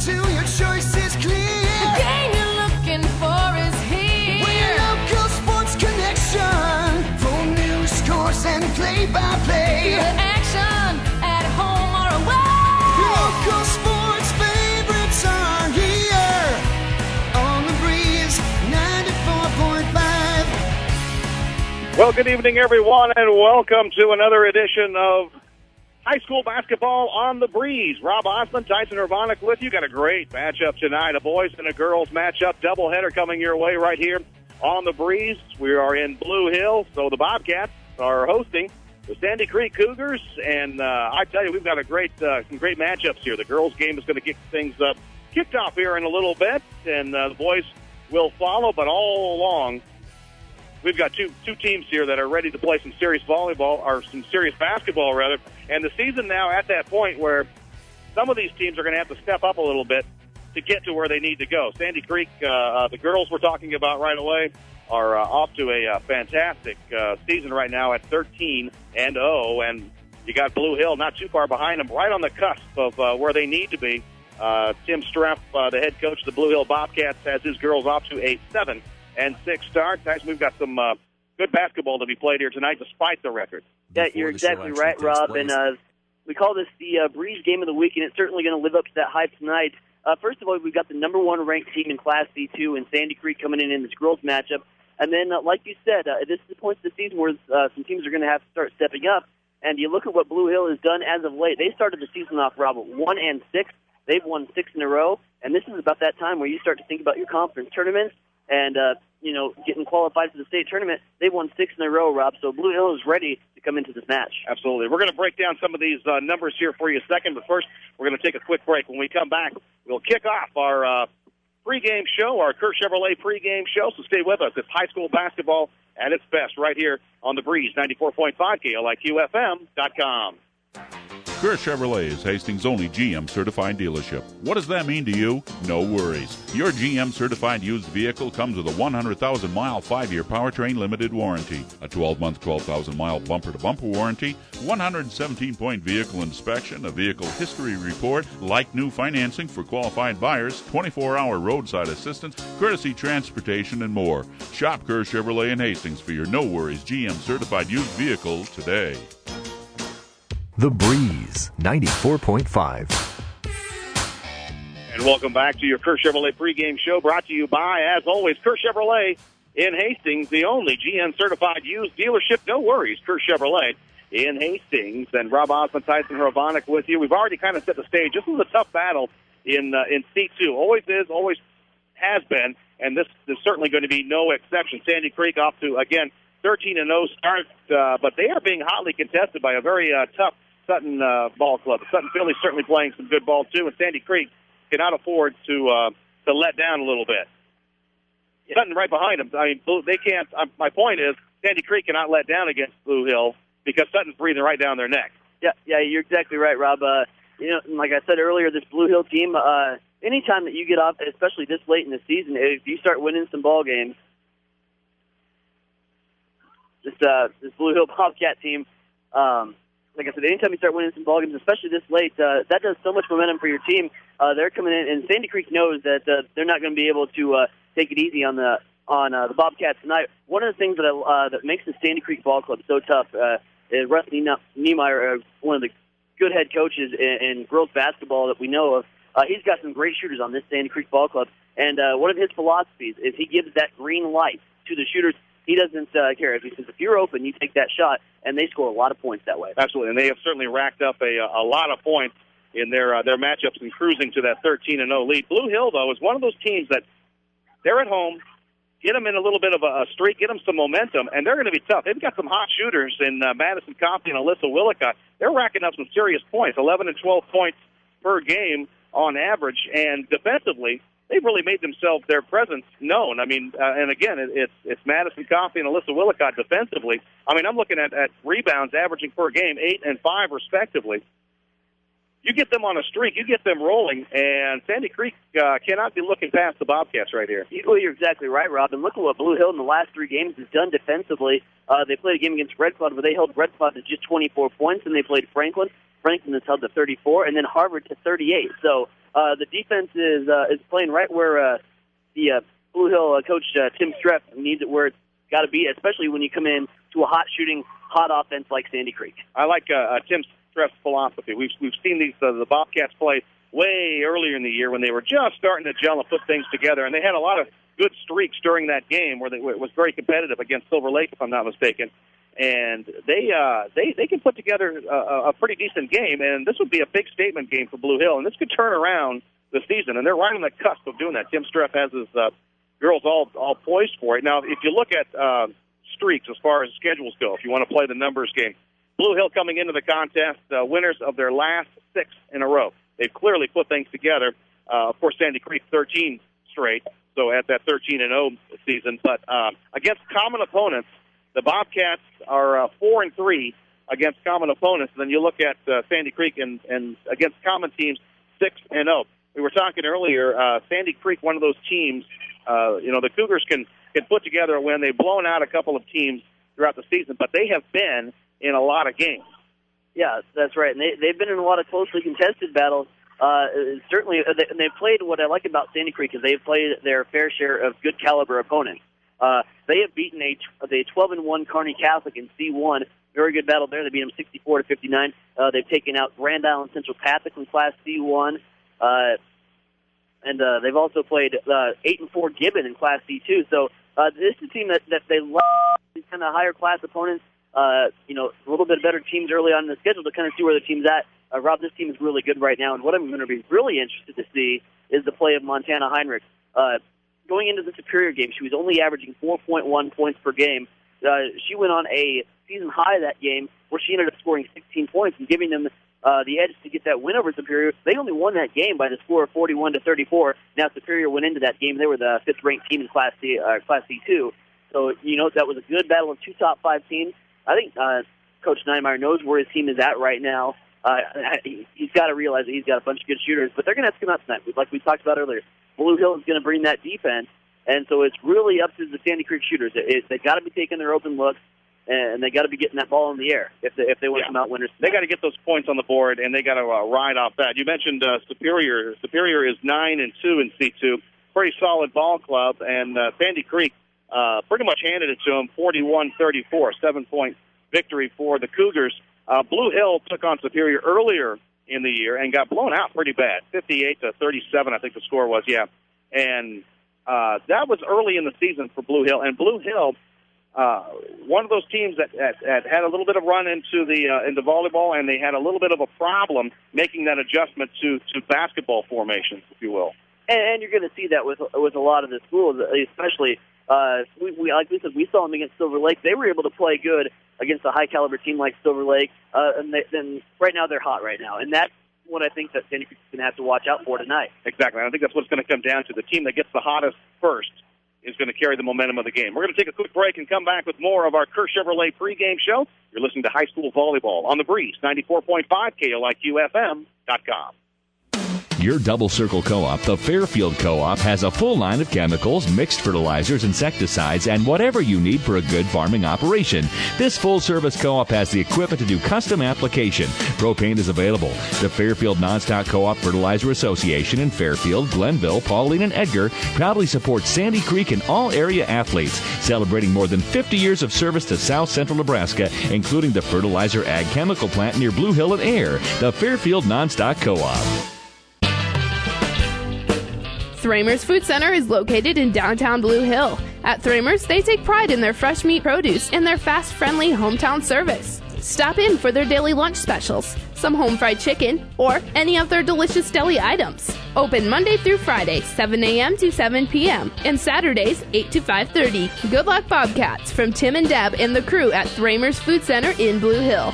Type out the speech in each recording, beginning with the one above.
to, your choice is clear. The game you're looking for is here. With your local sports connection. Full news, scores, and play-by-play. The action at home or away. Your local sports favorites are here. On the Breeze 94.5. Well, good evening, everyone, and welcome to another edition of High School Basketball on the Breeze. Rob Osmond, Tyson Urbanek with you. Got a great matchup tonight, a boys and a girls matchup, doubleheader coming your way right here on the Breeze. We are in Blue Hill, so the Bobcats are hosting the Sandy Creek Cougars, and I tell you, we've got a some great matchups here. The girls' game is going to get things kicked off here in a little bit, and the boys will follow, but all along, we've got two teams here that are ready to play some serious volleyball, or some serious basketball, rather. And the season now at that point where some of these teams are going to have to step up a little bit to get to where they need to go. Sandy Creek, the girls we're talking about right away, are off to a fantastic season right now at 13-0. And you got Blue Hill not too far behind them, right on the cusp of where they need to be. Tim Streff, the head coach of the Blue Hill Bobcats, has his girls off to a 7-6 start. Guys, we've got some good basketball to be played here tonight, despite the record. Yeah, you're exactly right, Rob. And we call this the Breeze Game of the Week, and it's certainly going to live up to that hype tonight. First of all, we've got the number one ranked team in Class C2 in Sandy Creek coming in this girls matchup. And then, like you said, this is the point of the season where some teams are going to have to start stepping up. And you look at what Blue Hill has done as of late. They started the season off, Rob, 1-6. They've won 6 in a row. And this is about that time where you start to think about your conference tournaments and, getting qualified for the state tournament. They've won 6 in a row, Rob. So Blue Hill is ready to come into this match. Absolutely. We're going to break down some of these numbers here for you in a second. But first, we're going to take a quick break. When we come back, we'll kick off our pregame show, our Kerr Chevrolet pregame show. So stay with us. It's high school basketball at its best right here on the Breeze, 94.5 KLIQFM.com. Kerr Chevrolet is Hastings' only GM-certified dealership. What does that mean to you? No worries. Your GM-certified used vehicle comes with a 100,000-mile, 5-year powertrain limited warranty, a 12-month, 12,000-mile bumper-to-bumper warranty, 117-point vehicle inspection, a vehicle history report, like-new financing for qualified buyers, 24-hour roadside assistance, courtesy transportation, and more. Shop Kerr Chevrolet in Hastings for your no-worries GM-certified used vehicle today. The Breeze, 94.5. And welcome back to your Kerr Chevrolet pregame show, brought to you by, as always, Kerr Chevrolet in Hastings, the only GM-certified used dealership. No worries, Kerr Chevrolet in Hastings. And Rob Osmond, Tyson Urbanek with you. We've already kind of set the stage. This is a tough battle in C2. Always is, always has been, and this is certainly going to be no exception. Sandy Creek off to, again, 13-0 start, but they are being hotly contested by a very tough Sutton ball club. Sutton Philly certainly playing some good ball too, and Sandy Creek cannot afford to let down a little bit. Sutton right behind them. I mean, they can't. My point is, Sandy Creek cannot let down against Blue Hill because Sutton's breathing right down their neck. Yeah, you're exactly right, Rob. Like I said earlier, this Blue Hill team. Anytime that you get off, especially this late in the season, if you start winning some ball games, this Blue Hill Bobcat team. Like I said, anytime you start winning some ball games, especially this late, that does so much momentum for your team. They're coming in, and Sandy Creek knows that they're not going to be able to take it easy on the Bobcats tonight. One of the things that makes the Sandy Creek Ball Club so tough is Russ Niemeyer, one of the good head coaches in girls basketball that we know of. He's got some great shooters on this Sandy Creek Ball Club, and one of his philosophies is he gives that green light to the shooters. He doesn't care. He says, if you're open, you take that shot, and they score a lot of points that way. Absolutely, and they have certainly racked up a lot of points in their matchups and cruising to that 13-0 lead. Blue Hill, though, is one of those teams that they're at home, get them in a little bit of a streak, get them some momentum, and they're going to be tough. They've got some hot shooters in Madison Coffey and Alyssa Willicott. They're racking up some serious points, 11 and 12 points per game on average, and defensively, they've really made themselves their presence known. I mean, and again, it's Madison Coffey and Alyssa Willicott defensively. I mean, I'm looking at rebounds averaging per game 8 and 5 respectively. You get them on a streak, you get them rolling, and Sandy Creek cannot be looking past the Bobcats right here. Well, you're exactly right, Rob. And look at what Blue Hill in the last 3 games has done defensively. They played a game against Red Cloud where they held Red Cloud to just 24 points, and they played Franklin. Franklin is held to 34, and then Harvard to 38. So the defense is playing right where the Blue Hill coach Tim Streff needs it, where it's got to be, especially when you come in to a hot offense like Sandy Creek. I like Tim Streff's philosophy. We've seen these the Bobcats play way earlier in the year when they were just starting to gel and put things together, and they had a lot of good streaks during that game where it was very competitive against Silver Lake, if I'm not mistaken. And they can put together a pretty decent game, and this would be a big statement game for Blue Hill, and this could turn around the season, and they're right on the cusp of doing that. Tim Streff has his girls all poised for it. Now, if you look at streaks as far as schedules go, if you want to play the numbers game, Blue Hill coming into the contest, winners of their last 6 in a row. They've clearly put things together. Of course, Sandy Creek 13 straight, so at that 13-0 season. But against common opponents, the Bobcats are 4-3 against common opponents. And then you look at Sandy Creek and against common teams, 6-0. We were talking earlier, Sandy Creek, one of those teams. The Cougars can put together a win. They've blown out a couple of teams throughout the season, but they have been in a lot of games. Yeah, that's right. And they've been in a lot of closely contested battles. Certainly, they've played. What I like about Sandy Creek is they've played their fair share of good caliber opponents. They have beaten the 12-1 Kearney Catholic in C1. Very good battle there. They beat them 64-59. They've taken out Grand Island Central Catholic in Class C1. And they've also played 8-4 Gibbon in Class C2. So this is a team that they love these kind of higher class opponents. A little bit better teams early on in the schedule to kind of see where the team's at. Rob, this team is really good right now, and what I'm going to be really interested to see is the play of Montana Heinrich. Going into the Superior game, she was only averaging 4.1 points per game. She went on a season high that game where she ended up scoring 16 points and giving them the edge to get that win over Superior. They only won that game by the score of 41-34. Now Superior went into that game. They were the 5th-ranked team in Class C2. So, that was a good battle of 2 top 5 teams. I think Coach Neimeyer knows where his team is at right now. He's got to realize that he's got a bunch of good shooters, but they're going to have to come out tonight. Like we talked about earlier, Blue Hill is going to bring that defense, and so it's really up to the Sandy Creek shooters. They got to be taking their open looks, and they got to be getting that ball in the air if they want to come out winners. They got to get those points on the board, and they got to ride off that. You mentioned Superior. Superior is 9-2 in C2, pretty solid ball club, and Sandy Creek pretty much handed it to them, 41-34, 7-point victory for the Cougars. Blue Hill took on Superior earlier in the year and got blown out pretty bad, 58-37, I think the score was, yeah. And that was early in the season for Blue Hill. And Blue Hill, one of those teams that had a little bit of run into volleyball, and they had a little bit of a problem making that adjustment to basketball formations, if you will. And you're going to see that with a lot of the schools, especially. Like we said, we saw them against Silver Lake. They were able to play good against a high-caliber team like Silver Lake, and then right now they're hot right now. And that's what I think that Sandy Creek is going to have to watch out for tonight. Exactly. I think that's what it's going to come down to. The team that gets the hottest first is going to carry the momentum of the game. We're going to take a quick break and come back with more of our Kerr Chevrolet pregame show. You're listening to High School Volleyball on the Breeze, 94.5 KOIQFM.com. Your Double Circle Co-op, the Fairfield Co-op, has a full line of chemicals, mixed fertilizers, insecticides, and whatever you need for a good farming operation. This full-service co-op has the equipment to do custom application. Propane is available. The Fairfield Nonstock Co-op Fertilizer Association in Fairfield, Glenville, Pauline, and Edgar proudly supports Sandy Creek and all area athletes, celebrating more than 50 years of service to South Central Nebraska, including the Fertilizer Ag Chemical Plant near Blue Hill and Air. The Fairfield Nonstock Co-op. Thramers Food Center is located in downtown Blue Hill. At Thramers, they take pride in their fresh meat produce and their fast, friendly hometown service. Stop in for their daily lunch specials, some home fried chicken, or any of their delicious deli items. Open Monday through Friday, 7 a.m. to 7 p.m., and Saturdays, 8 to 5:30. Good luck, Bobcats, from Tim and Deb and the crew at Thramers Food Center in Blue Hill.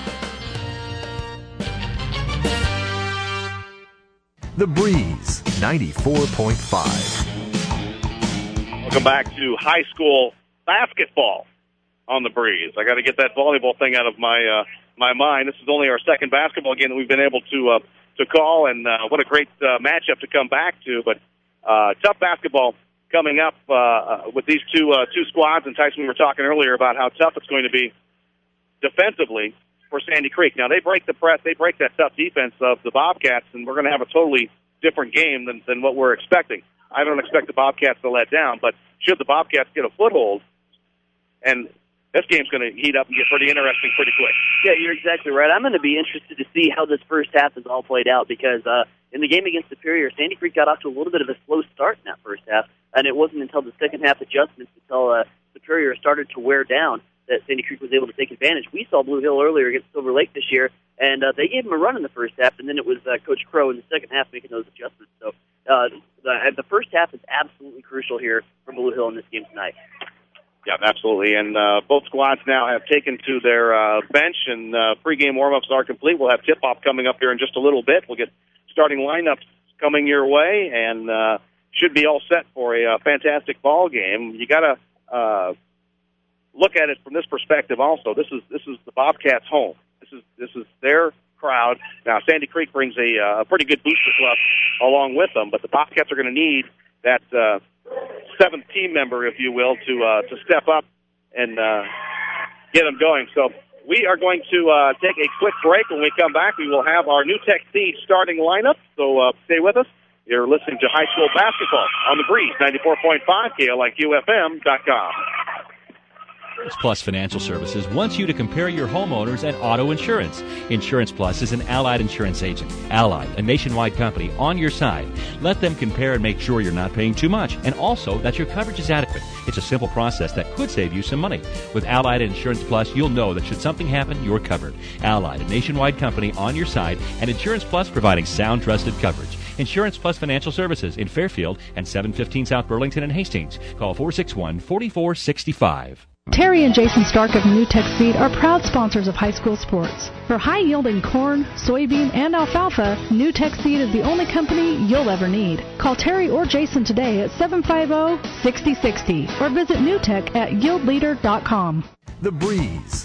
The Breeze 94.5. Welcome back to high school basketball on the Breeze. I got to get that volleyball thing out of my mind. This is only our second basketball game that we've been able to call, and what a great matchup to come back to. But tough basketball coming up with these two squads. And Tyson, we were talking earlier about how tough it's going to be defensively for Sandy Creek. Now, they break the press, they break that tough defense of the Bobcats, and we're going to have a totally different game than what we're expecting. I don't expect the Bobcats to let down, but should the Bobcats get a foothold, and this game's going to heat up and get pretty interesting pretty quick. Yeah, you're exactly right. I'm going to be interested to see how this first half is all played out because in the game against Superior, Sandy Creek got off to a little bit of a slow start in that first half, and it wasn't until the second half adjustments until Superior started to wear down that Sandy Creek was able to take advantage. We saw Blue Hill earlier against Silver Lake this year, and they gave them a run in the first half, and then it was Coach Crow in the second half making those adjustments. So the first half is absolutely crucial here for Blue Hill in this game tonight. Yeah, absolutely. And both squads now have taken to their bench, and pregame warm-ups are complete. We'll have tip-off coming up here in just a little bit. We'll get starting lineups coming your way, and should be all set for a fantastic ball game. You got to look at it from this perspective also. This is the Bobcats' home. This is their crowd. Now, Sandy Creek brings a pretty good booster club along with them, but the Bobcats are going to need that seventh team member, if you will, to step up and get them going. So we are going to take a quick break. When we come back, we will have our New Tech Seed starting lineup. So stay with us. You're listening to high school basketball on the Breeze, 94.5 KLIQFM.com. Plus Financial Services wants you to compare your homeowners and auto insurance. Insurance Plus is an Allied insurance agent. Allied, a nationwide company, on your side. Let them compare and make sure you're not paying too much, and also that your coverage is adequate. It's a simple process that could save you some money. With Allied Insurance Plus, you'll know that should something happen, you're covered. Allied, a nationwide company, on your side, and Insurance Plus providing sound, trusted coverage. Insurance Plus Financial Services in Fairfield and 715 South Burlington and Hastings. Call 461-4465. Terry and Jason Stark of New Tech Seed are proud sponsors of high school sports. For high-yielding corn, soybean, and alfalfa, New Tech Seed is the only company you'll ever need. Call Terry or Jason today at 750-6060 or visit NewTech at yieldleader.com. The Breeze,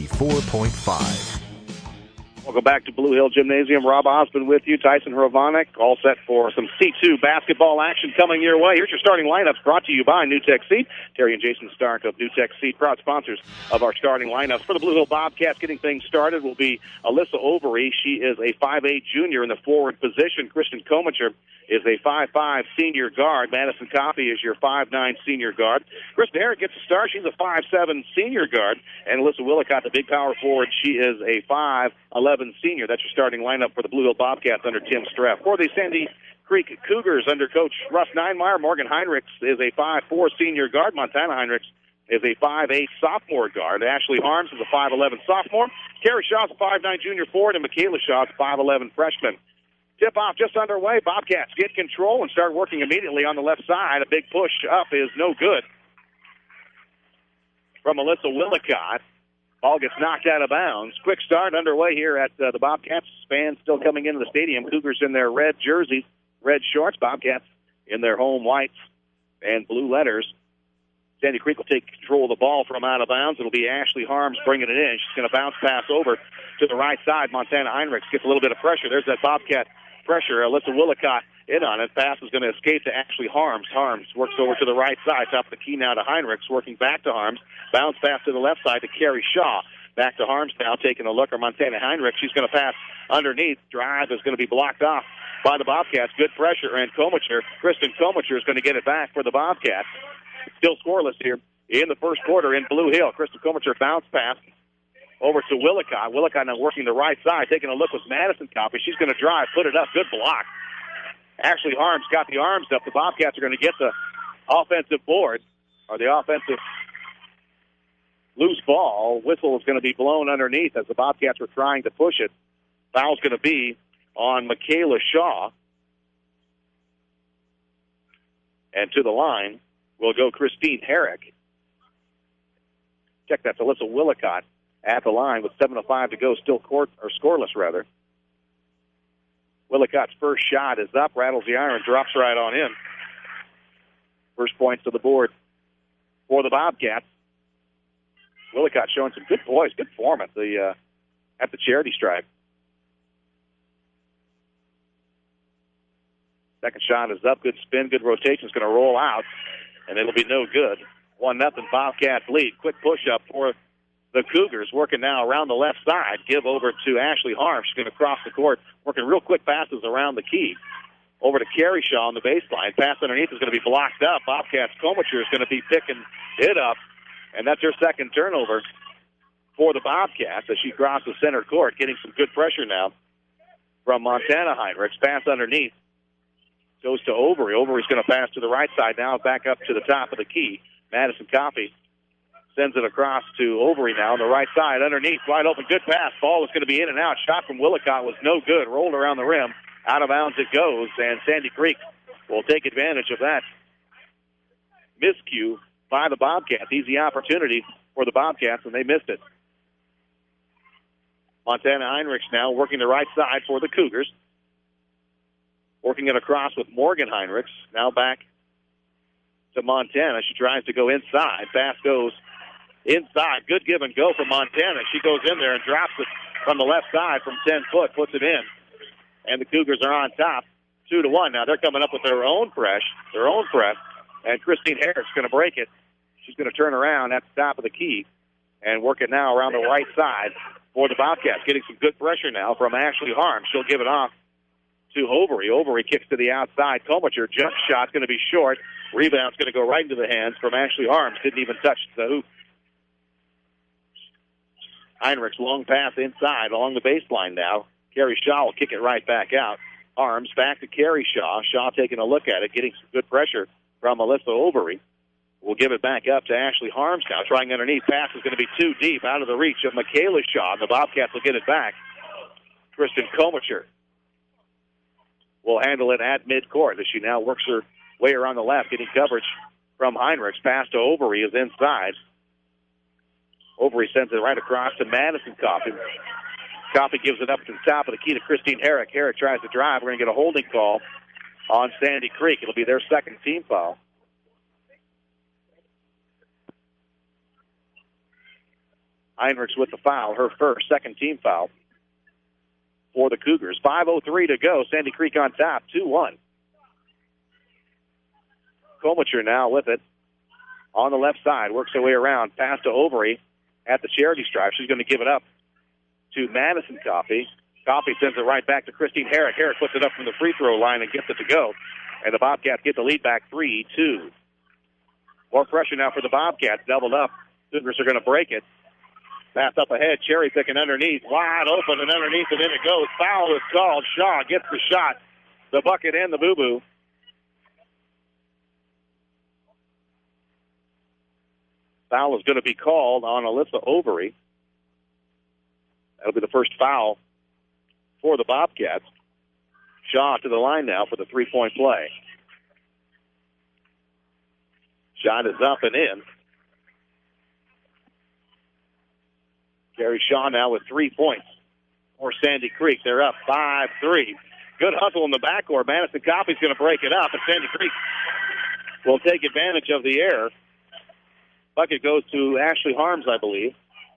94.5. Welcome back to Blue Hill Gymnasium. Rob Osmond with you. Tyson Hrovanek, all set for some C2 basketball action coming your way. Here's your starting lineups brought to you by New Tech Seed. Terry and Jason Stark of New Tech Seed, proud sponsors of our starting lineups. For the Blue Hill Bobcats, getting things started will be Alyssa Overy. She is a 5'8 junior in the forward position. Kristen Komicher is a 5'5 senior guard. Madison Coffey is your 5'9 senior guard. Kristen Herrick gets a start. She's a 5'7 senior guard. And Alyssa Willicott, the big power forward, she is a 5'11 senior. That's your starting lineup for the Blue Hill Bobcats under Tim Streff. For the Sandy Creek Cougars under Coach Russ Neinmeyer, Morgan Heinrichs is a 5'4 senior guard. Montana Heinrichs is a 5'8 sophomore guard. Ashley Harms is a 5'11 sophomore. Carrie Shaw is a 5'9 junior forward, and Michaela Shaw is a 5'11 freshman. Tip-off just underway. Bobcats get control and start working immediately on the left side. A big push up is no good from Alyssa Willicott. Ball gets knocked out of bounds. Quick start underway here at the Bobcats. Fans still coming into the stadium. Cougars in their red jerseys, red shorts. Bobcats in their home whites and blue letters. Sandy Creek will take control of the ball from out of bounds. It'll be Ashley Harms bringing it in. She's going to bounce pass over to the right side. Montana Heinrichs gets a little bit of pressure. There's that Bobcat pressure. Alyssa Willicott in on it. Pass is going to escape to Ashley Harms. Harms works over to the right side. Top of the key now to Heinrichs. Working back to Harms. Bounce pass to the left side to Carrie Shaw. Back to Harms now, taking a look at Montana Heinrichs. She's going to pass underneath. Drive is going to be blocked off by the Bobcats. Good pressure, and Kristen Komicher is going to get it back for the Bobcats. Still scoreless here in the first quarter in Blue Hill. Kristen Komicher bounce pass over to Willicott. Willicott now working the right side, taking a look with Madison Coffey. She's going to drive, put it up. Good block. Ashley Harms got the arms up. The Bobcats are going to get the offensive board, or the offensive loose ball. Whistle is going to be blown underneath as the Bobcats were trying to push it. Foul's going to be on Michaela Shaw. And to the line will go Christine Herrick. Check that. Alyssa Willicott at the line with 7:05 to go, still scoreless rather. Willicott's first shot is up, rattles the iron, drops right on in. First points to the board for the Bobcats. Willicott showing some good form at the charity stripe. Second shot is up, good spin, good rotation. It's going to roll out, and it'll be no good. 1-0 Bobcats lead. Quick push-up for the Cougars, working now around the left side. Give over to Ashley Harms. She's going to cross the court, working real quick passes around the key. Over to Carey Shaw on the baseline. Pass underneath is going to be blocked up. Bobcats Comacher is going to be picking it up, and that's her second turnover for the Bobcats as she crosses center court, getting some good pressure now from Montana Heinrichs. Pass underneath goes to Overy. Overy's going to pass to the right side now, back up to the top of the key. Madison Coffey sends it across to Overy now on the right side. Underneath, wide open, good pass. Ball is going to be in and out. Shot from Willicott was no good. Rolled around the rim. Out of bounds it goes, and Sandy Creek will take advantage of that miscue by the Bobcats. Easy opportunity for the Bobcats, and they missed it. Montana Heinrichs now working the right side for the Cougars. Working it across with Morgan Heinrichs. Now back to Montana. She tries to go inside. Pass goes inside. Good give and go from Montana. She goes in there and drops it from the left side from 10 foot, puts it in. And the Cougars are on top, 2-1. Now they're coming up with their own press, and Christine Herrick's going to break it. She's going to turn around at the top of the key and work it now around the right side for the Bobcats. Getting some good pressure now from Ashley Harms. She'll give it off to Overy. Overy kicks to the outside. Comacher jump shot's going to be short. Rebound's going to go right into the hands from Ashley Harms. Didn't even touch the hoop. Heinrichs long pass inside along the baseline now. Carey Shaw will kick it right back out. Arms back to Carey Shaw. Shaw taking a look at it, getting some good pressure from Melissa Overy. We'll give it back up to Ashley Harms now. Trying underneath. Pass is going to be too deep, out of the reach of Michaela Shaw. The Bobcats will get it back. Kristen Comacher will handle it at midcourt as she now works her way around the left, getting coverage from Heinrichs. Pass to Overy is inside. Overy sends it right across to Madison Coffey. Coffey gives it up to the top of the key to Christine Herrick. Herrick tries to drive. We're going to get a holding call on Sandy Creek. It'll be their second team foul. Heinrichs with the foul, her first, second team foul for the Cougars. 5:03 to go. Sandy Creek on top, 2-1. Comacher now with it on the left side. Works her way around. Pass to Overy at the charity stripe. She's going to give it up to Madison Coffey. Coffey sends it right back to Christine Herrick. Herrick puts it up from the free throw line and gets it to go. And the Bobcats get the lead back 3-2. More pressure now for the Bobcats. Doubled up. Cougars are going to break it. Pass up ahead. Cherry picking underneath. Wide open and underneath and in it goes. Foul is called. Shaw gets the shot. The bucket and the boo-boo. Foul is going to be called on Alyssa Overy. That'll be the first foul for the Bobcats. Shaw to the line now for the three-point play. Shot is up and in. Carey Shaw now with 3 points for Sandy Creek. They're up 5-3. Good hustle in the backcourt. Madison Coffey's going to break it up, and Sandy Creek will take advantage of the error. Bucket goes to Ashley Harms, I believe.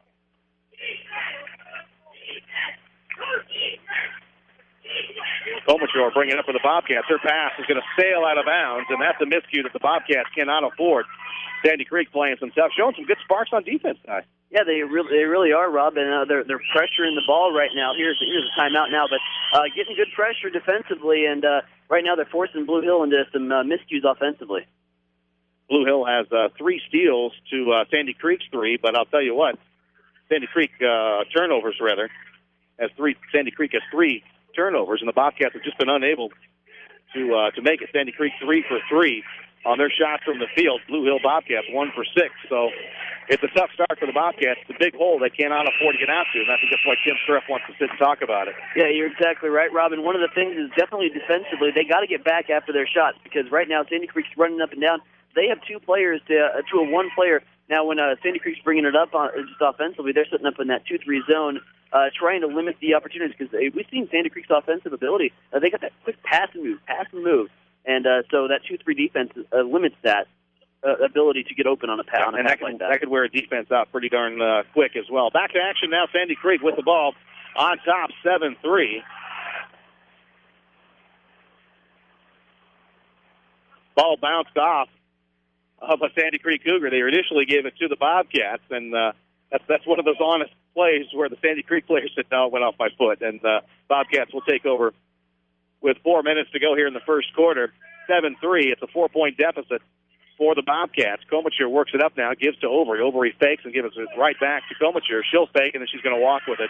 Comacher will bring it up for the Bobcats. Her pass is going to sail out of bounds, and that's a miscue that the Bobcats cannot afford. Sandy Creek playing some tough, showing some good sparks on defense tonight. Yeah, they really are, Rob, and they're pressuring the ball right now. Here's a timeout now, but getting good pressure defensively, and right now they're forcing Blue Hill into some miscues offensively. Blue Hill has 3 steals to Sandy Creek's 3, but I'll tell you what, Sandy Creek turnovers rather has 3. Sandy Creek has 3 turnovers, and the Bobcats have just been unable to make it. Sandy Creek 3 for 3 on their shots from the field. Blue Hill Bobcats 1 for 6. So it's a tough start for the Bobcats. It's a big hole they cannot afford to get out to, and I think that's why Tim Striff wants to sit and talk about it. Yeah, you're exactly right, Robin. One of the things is definitely defensively, they got to get back after their shots, because right now Sandy Creek's running up and down. They have 2 players to a 1 player. Now, when Sandy Creek's bringing it up just offensively, they're sitting up in that 2-3 zone, trying to limit the opportunities, because we've seen Sandy Creek's offensive ability. They got that quick pass and move. And so that 2-3 defense limits that ability to get open on a pass. And that could wear a defense out pretty darn quick as well. Back to action now. Sandy Creek with the ball on top, 7-3. Ball bounced off of a Sandy Creek Cougar. They initially gave it to the Bobcats, and that's one of those honest plays where the Sandy Creek players said, no, it went off my foot. And Bobcats will take over with 4 minutes to go here in the first quarter. 7-3. It's a 4-point deficit for the Bobcats. Komacher works it up now, gives to Overy. Overy fakes and gives it right back to Komacher. She'll fake, and then she's going to walk with it.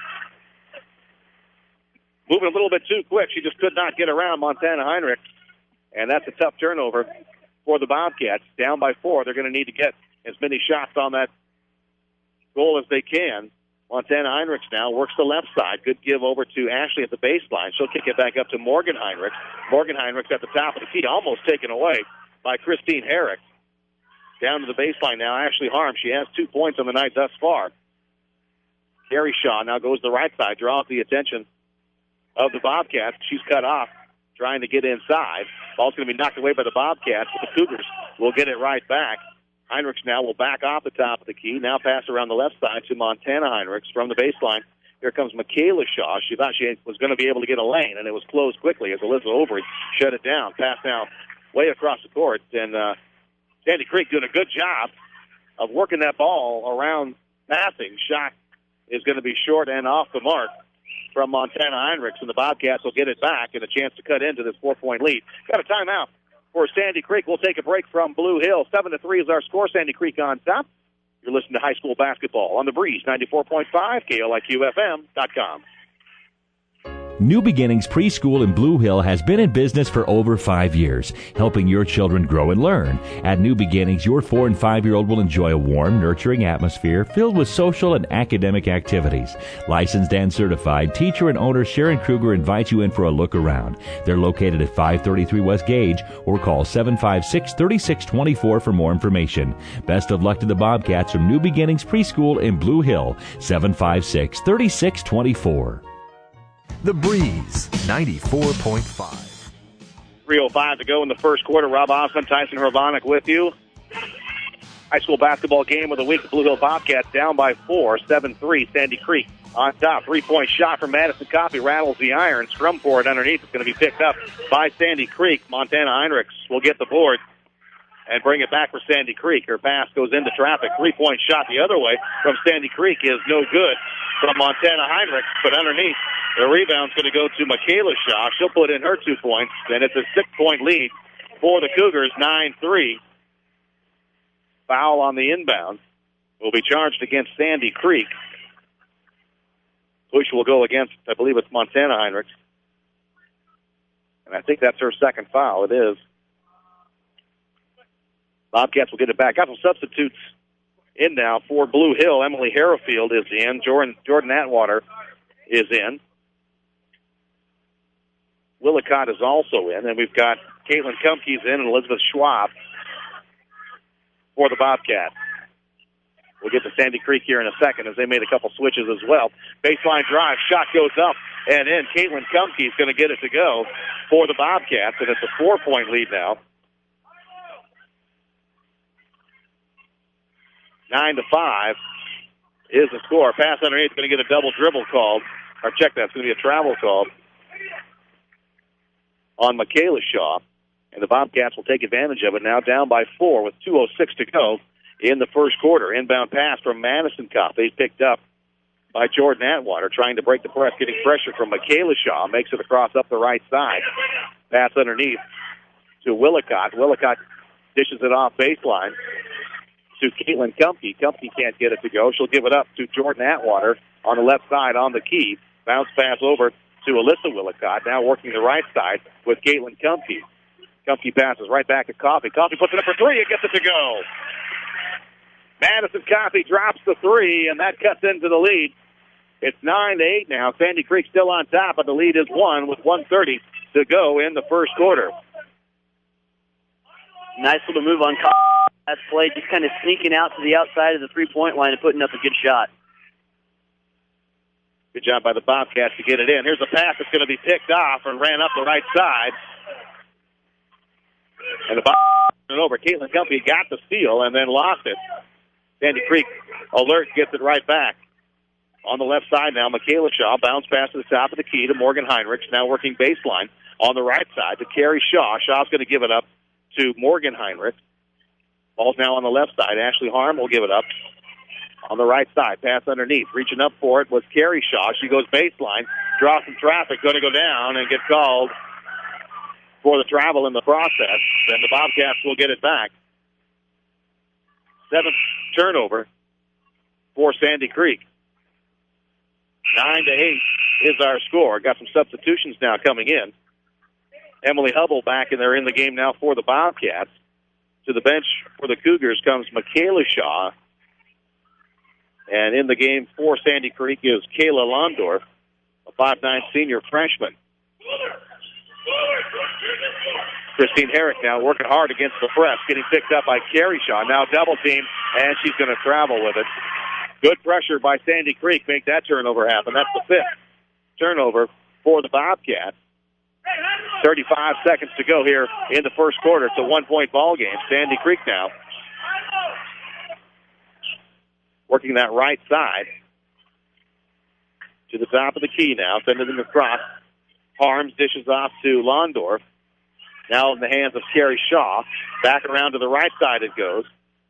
Moving a little bit too quick. She just could not get around Montana Heinrich, and that's a tough turnover for the Bobcats. Down by 4. They're going to need to get as many shots on that goal as they can. Montana Heinrichs now works the left side. Good give over to Ashley at the baseline. She'll kick it back up to Morgan Heinrich. Morgan Heinrichs at the top of the key, almost taken away by Christine Herrick. Down to the baseline now, Ashley Harm. She has 2 points on the night thus far. Carrie Shaw now goes to the right side, draws the attention of the Bobcats. She's cut off, trying to get inside. Ball's going to be knocked away by the Bobcats, but the Cougars will get it right back. Heinrichs now will back off the top of the key. Now pass around the left side to Montana Heinrichs from the baseline. Here comes Michaela Shaw. She thought she was going to be able to get a lane, and it was closed quickly as Alyssa Overy shut it down. Pass now way across the court, and Sandy Creek doing a good job of working that ball around passing. Shot is going to be short and off the mark from Montana Heinrichs, and the Bobcats will get it back and a chance to cut into this 4-point lead. Got a timeout for Sandy Creek. We'll take a break from Blue Hill. 7-3 is our score. Sandy Creek on top. You're listening to high school basketball on the Breeze, 94.5, KLIQFM.com. New Beginnings Preschool in Blue Hill has been in business for over 5 years, helping your children grow and learn. At New Beginnings, your 4- and 5-year-old will enjoy a warm, nurturing atmosphere filled with social and academic activities. Licensed and certified, teacher and owner Sharon Kruger invites you in for a look around. They're located at 533 West Gage, or call 756-3624 for more information. Best of luck to the Bobcats from New Beginnings Preschool in Blue Hill, 756-3624. The Breeze, 94.5. 3:05 to go in the first quarter. Rob Osmond, Tyson Hrbonic with you. High school basketball game of the week. The Blue Hill Bobcats down by 4, 7-3. Sandy Creek on top. 3-point shot from Madison Coffey rattles the iron. Scrum for it underneath. It's going to be picked up by Sandy Creek. Montana Heinrichs will get the board and bring it back for Sandy Creek. Her pass goes into traffic. 3-point shot the other way from Sandy Creek is no good from Montana Heinrichs, but underneath, the rebound's going to go to Michaela Shaw. She'll put in her 2 points, and it's a 6-point lead for the Cougars, 9-3. Foul on the inbound will be charged against Sandy Creek. Push will go against, I believe it's Montana Heinrichs. And I think that's her second foul. It is. Bobcats will get it back. Got some substitutes in now for Blue Hill. Emily Harrowfield is in. Jordan Atwater is in. Willicott is also in. And we've got Caitlin Kumke's in and Elizabeth Schwab for the Bobcats. We'll get to Sandy Creek here in a second as they made a couple switches as well. Baseline drive. Shot goes up and in. Caitlin Kumke's going to get it to go for the Bobcats. And it's a 4-point lead now. 9-5 is the score. Pass underneath, going to get a double dribble called. Or check that, it's going to be a travel call on Michaela Shaw. And the Bobcats will take advantage of it now, down by 4 with 2:06 to go in the first quarter. Inbound pass from Madison Coffey, picked up by Jordan Atwater, trying to break the press, getting pressure from Michaela Shaw. Makes it across up the right side. Pass underneath to Willicott. Willicott dishes it off baseline to Caitlin Kumke. Kumke can't get it to go. She'll give it up to Jordan Atwater on the left side on the key. Bounce pass over to Alyssa Willicott, now working the right side with Caitlin Kumke. Kumke passes right back to Coffey. Coffey puts it up for 3 and gets it to go. Madison Coffey drops the 3, and that cuts into the lead. It's 9-8 now. Sandy Creek still on top, but the lead is 1 with 1:30 to go in the first quarter. Nice little move on Coffey. Last play, just kind of sneaking out to the outside of the 3-point line and putting up a good shot. Good job by the Bobcats to get it in. Here's a pass that's going to be picked off and ran up the right side. And the Bobcats turned it over. Caitlin Kumke got the steal and then lost it. Sandy Creek alert, gets it right back. On the left side now, Michaela Shaw. Bounce pass to the top of the key to Morgan Heinrichs. Now working baseline on the right side to Carrie Shaw. Shaw's going to give it up to Morgan Heinrichs. Ball's now on the left side. Ashley Harm will give it up On the right side, pass underneath. Reaching up for it was Carrie Shaw. She goes baseline, draws some traffic, going to go down and get called for the travel in the process. Then the Bobcats will get it back. 7th turnover for Sandy Creek. 9-8 is our score. Got some substitutions now coming in. Emily Hubble back, and they're in the game now for the Bobcats. To the bench for the Cougars comes Michaela Shaw. And in the game for Sandy Creek is Kayla Londorf, a 5'9" senior freshman. Christine Herrick now working hard against the press, getting picked up by Carrie Shaw. Now double team, and she's going to travel with it. Good pressure by Sandy Creek, make that turnover happen. That's the 5th turnover for the Bobcats. 35 seconds to go here in the first quarter. It's a 1-point ball game. Sandy Creek now working that right side to the top of the key now. Sending them across. Harms dishes off to Londorf. Now in the hands of Carrie Shaw. Back around to the right side it goes.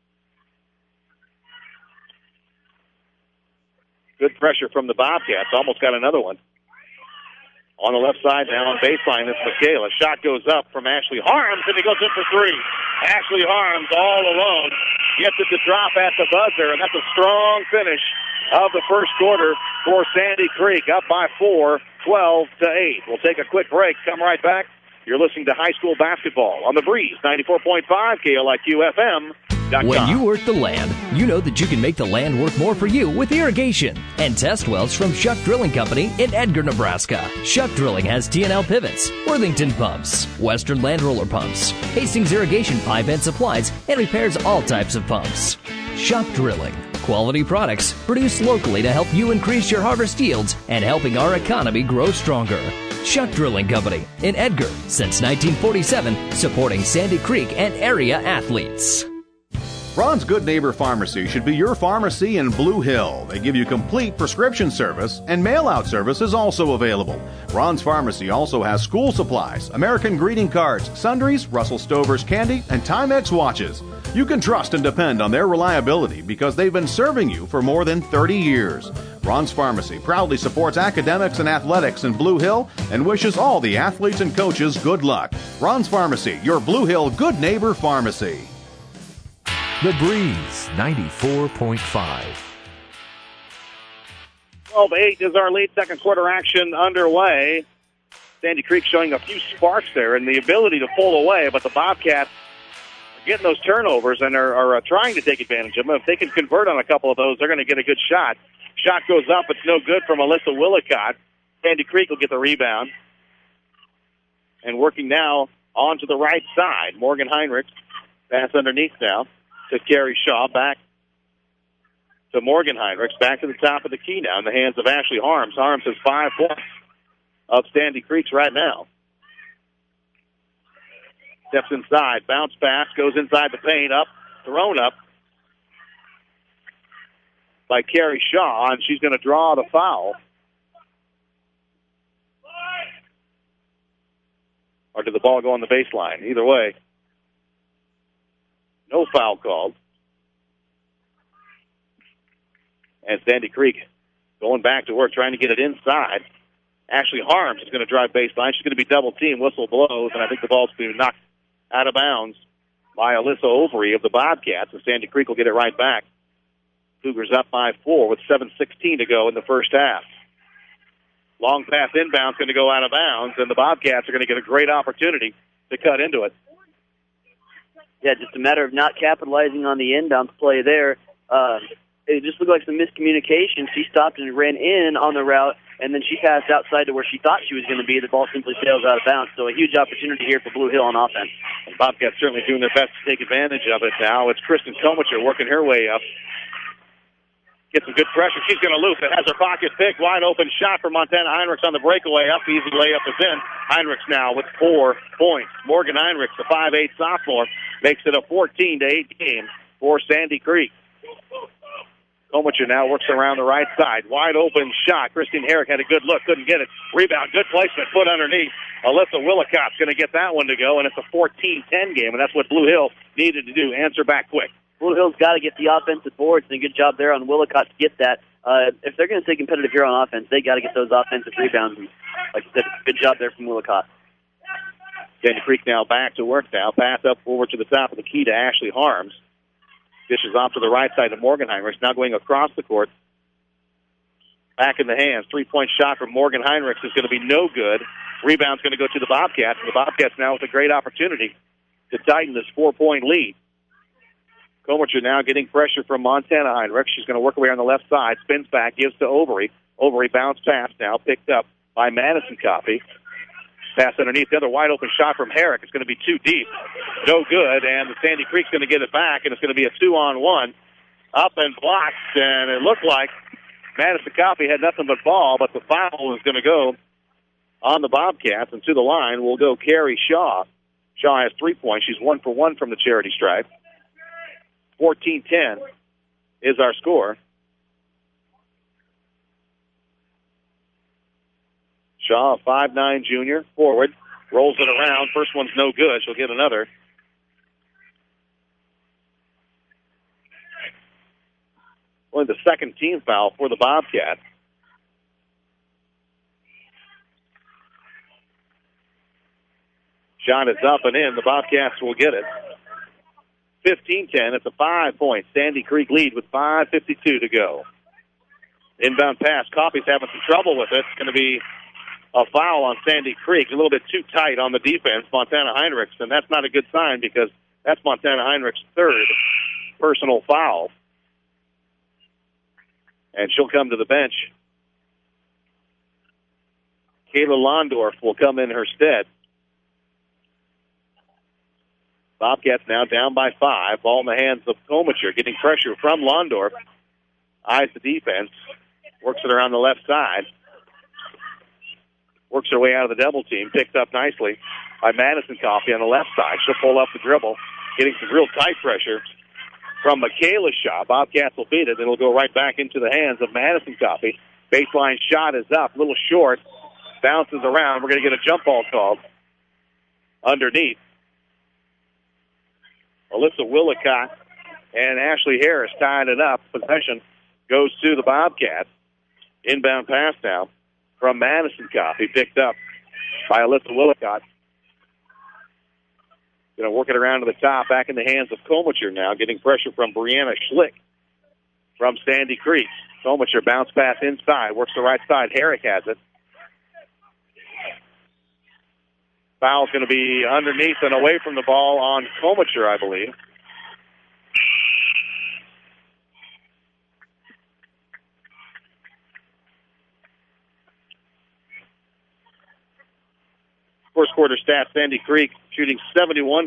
Good pressure from the Bobcats. Almost got another one. On the left side now on baseline, it's Michaela. Shot goes up from Ashley Harms, and he goes in for 3. Ashley Harms all alone. Gets it to drop at the buzzer, and that's a strong finish of the first quarter for Sandy Creek. Up by 4, 12-8. We'll take a quick break. Come right back. You're listening to high school basketball on the Breeze, 94.5 KLIQ FM. When you work the land, you know that you can make the land work more for you with irrigation and test wells from Shuck Drilling Company in Edgar, Nebraska. Shuck Drilling has TNL pivots, Worthington pumps, Western Land Roller pumps, Hastings irrigation pipe and supplies, and repairs all types of pumps. Shuck Drilling. Quality products produced locally to help you increase your harvest yields and helping our economy grow stronger. Shuck Drilling Company in Edgar since 1947, supporting Sandy Creek and area athletes. Ron's Good Neighbor Pharmacy should be your pharmacy in Blue Hill. They give you complete prescription service, and mail-out service is also available. Ron's Pharmacy also has school supplies, American greeting cards, sundries, Russell Stover's candy, and Timex watches. You can trust and depend on their reliability because they've been serving you for more than 30 years. Ron's Pharmacy proudly supports academics and athletics in Blue Hill and wishes all the athletes and coaches good luck. Ron's Pharmacy, your Blue Hill Good Neighbor Pharmacy. The Breeze, 94.5. 12-8 is our late second quarter action underway. Sandy Creek showing a few sparks there and the ability to pull away, but the Bobcats are getting those turnovers and are trying to take advantage of them. If they can convert on a couple of those, they're going to get a good shot. Shot goes up. It's no good from Alyssa Willicott. Sandy Creek will get the rebound. And working now onto the right side. Morgan Heinrich pass underneath now to Carrie Shaw, back to Morgan Heinrichs, back to the top of the key now in the hands of Ashley Harms. Harms has 5 points of Sandy Creek's right now. Steps inside, bounce pass, goes inside the paint, up, thrown up by Carrie Shaw, and she's going to draw the foul. Or did the ball go on the baseline? Either way. No foul called. And Sandy Creek going back to work, trying to get it inside. Ashley Harms is going to drive baseline. She's going to be double teamed. Whistle blows, and I think the ball's going to be knocked out of bounds by Alyssa Overy of the Bobcats, and Sandy Creek will get it right back. Cougars up by 4 with 7:16 to go in the first half. Long pass inbound is going to go out of bounds, and the Bobcats are going to get a great opportunity to cut into it. Yeah, just a matter of not capitalizing on the inbounds play there. It just looked like some miscommunication. She stopped and ran in on the route, and then she passed outside to where she thought she was going to be. The ball simply sails out of bounds. So a huge opportunity here for Blue Hill on offense. And Bobcats certainly doing their best to take advantage of it now. It's Kristen Komicher working her way up. Get some good pressure. She's going to loop it. Has her pocket picked. Wide open shot for Montana Heinrichs on the breakaway. Up easy layup is in. Heinrichs now with 4 points. Morgan Heinrichs, the 5'8" sophomore, makes it a 14-8 game for Sandy Creek. Komicher now works around the right side. Wide open shot. Christine Herrick had a good look. Couldn't get it. Rebound. Good placement. Foot underneath. Alyssa Willicott's going to get that one to go, and it's a 14-10 game, and that's what Blue Hill needed to do. Answer back quick. Blue Hill's got to get the offensive boards, and a good job there on Willicott to get that. If they're going to stay competitive here on offense, they got to get those offensive rebounds. And like I said, good job there from Willicott. Sandy Creek now back to work now. Pass up over to the top of the key to Ashley Harms. Dishes off to the right side to Morgan Heinrichs. Now going across the court. Back in the hands. 3-point shot from Morgan Heinrichs is going to be no good. Rebound's going to go to the Bobcats. And the Bobcats now with a great opportunity to tighten this 4-point lead. Comercher now getting pressure from Montana Heinrich. She's going to work away on the left side. Spins back, gives to Overy. Overy bounce pass now, picked up by Madison Coffey. Pass underneath. The other wide open shot from Herrick. It's going to be too deep. No good, and the Sandy Creek's going to get it back, and it's going to be a 2-on-1. Up and blocked, and it looked like Madison Coffey had nothing but ball, but the foul is going to go on the Bobcats, and to the line will go Carrie Shaw. Shaw has 3 points. She's 1 for 1 from the charity stripe. 14-10 is our score. Shaw, a 5'9" junior, forward, rolls it around. First one's no good. She'll get another. Only the second team foul for the Bobcats. Shot is up and in. The Bobcats will get it. 15-10. It's a 5-point Sandy Creek lead with 5:52 to go. Inbound pass. Coffey's having some trouble with it. It's going to be a foul on Sandy Creek. A little bit too tight on the defense, Montana Heinrichs, and that's not a good sign because that's Montana Heinrichs' third personal foul. And she'll come to the bench. Kayla Londorf will come in her stead. Bobcats now down by 5. Ball in the hands of Comercher, getting pressure from Londorf. Eyes the defense. Works it around the left side. Works her way out of the double team. Picked up nicely by Madison Coffey on the left side. She'll pull up the dribble. Getting some real tight pressure from Michaela Shaw. Bobcats will beat it. It'll go right back into the hands of Madison Coffey. Baseline shot is up. A little short. Bounces around. We're going to get a jump ball called underneath. Alyssa Willicott and Ashley Harris tied it up. Possession goes to the Bobcats. Inbound pass now from Madison Coffey, picked up by Alyssa Willicott. Going to work it around to the top, back in the hands of Comercher now, getting pressure from Brianna Schlick from Sandy Creek. Comercher bounce pass inside, works the right side. Herrick has it. Foul's going to be underneath and away from the ball on Comercher, I believe. First quarter stats, Sandy Creek shooting 71%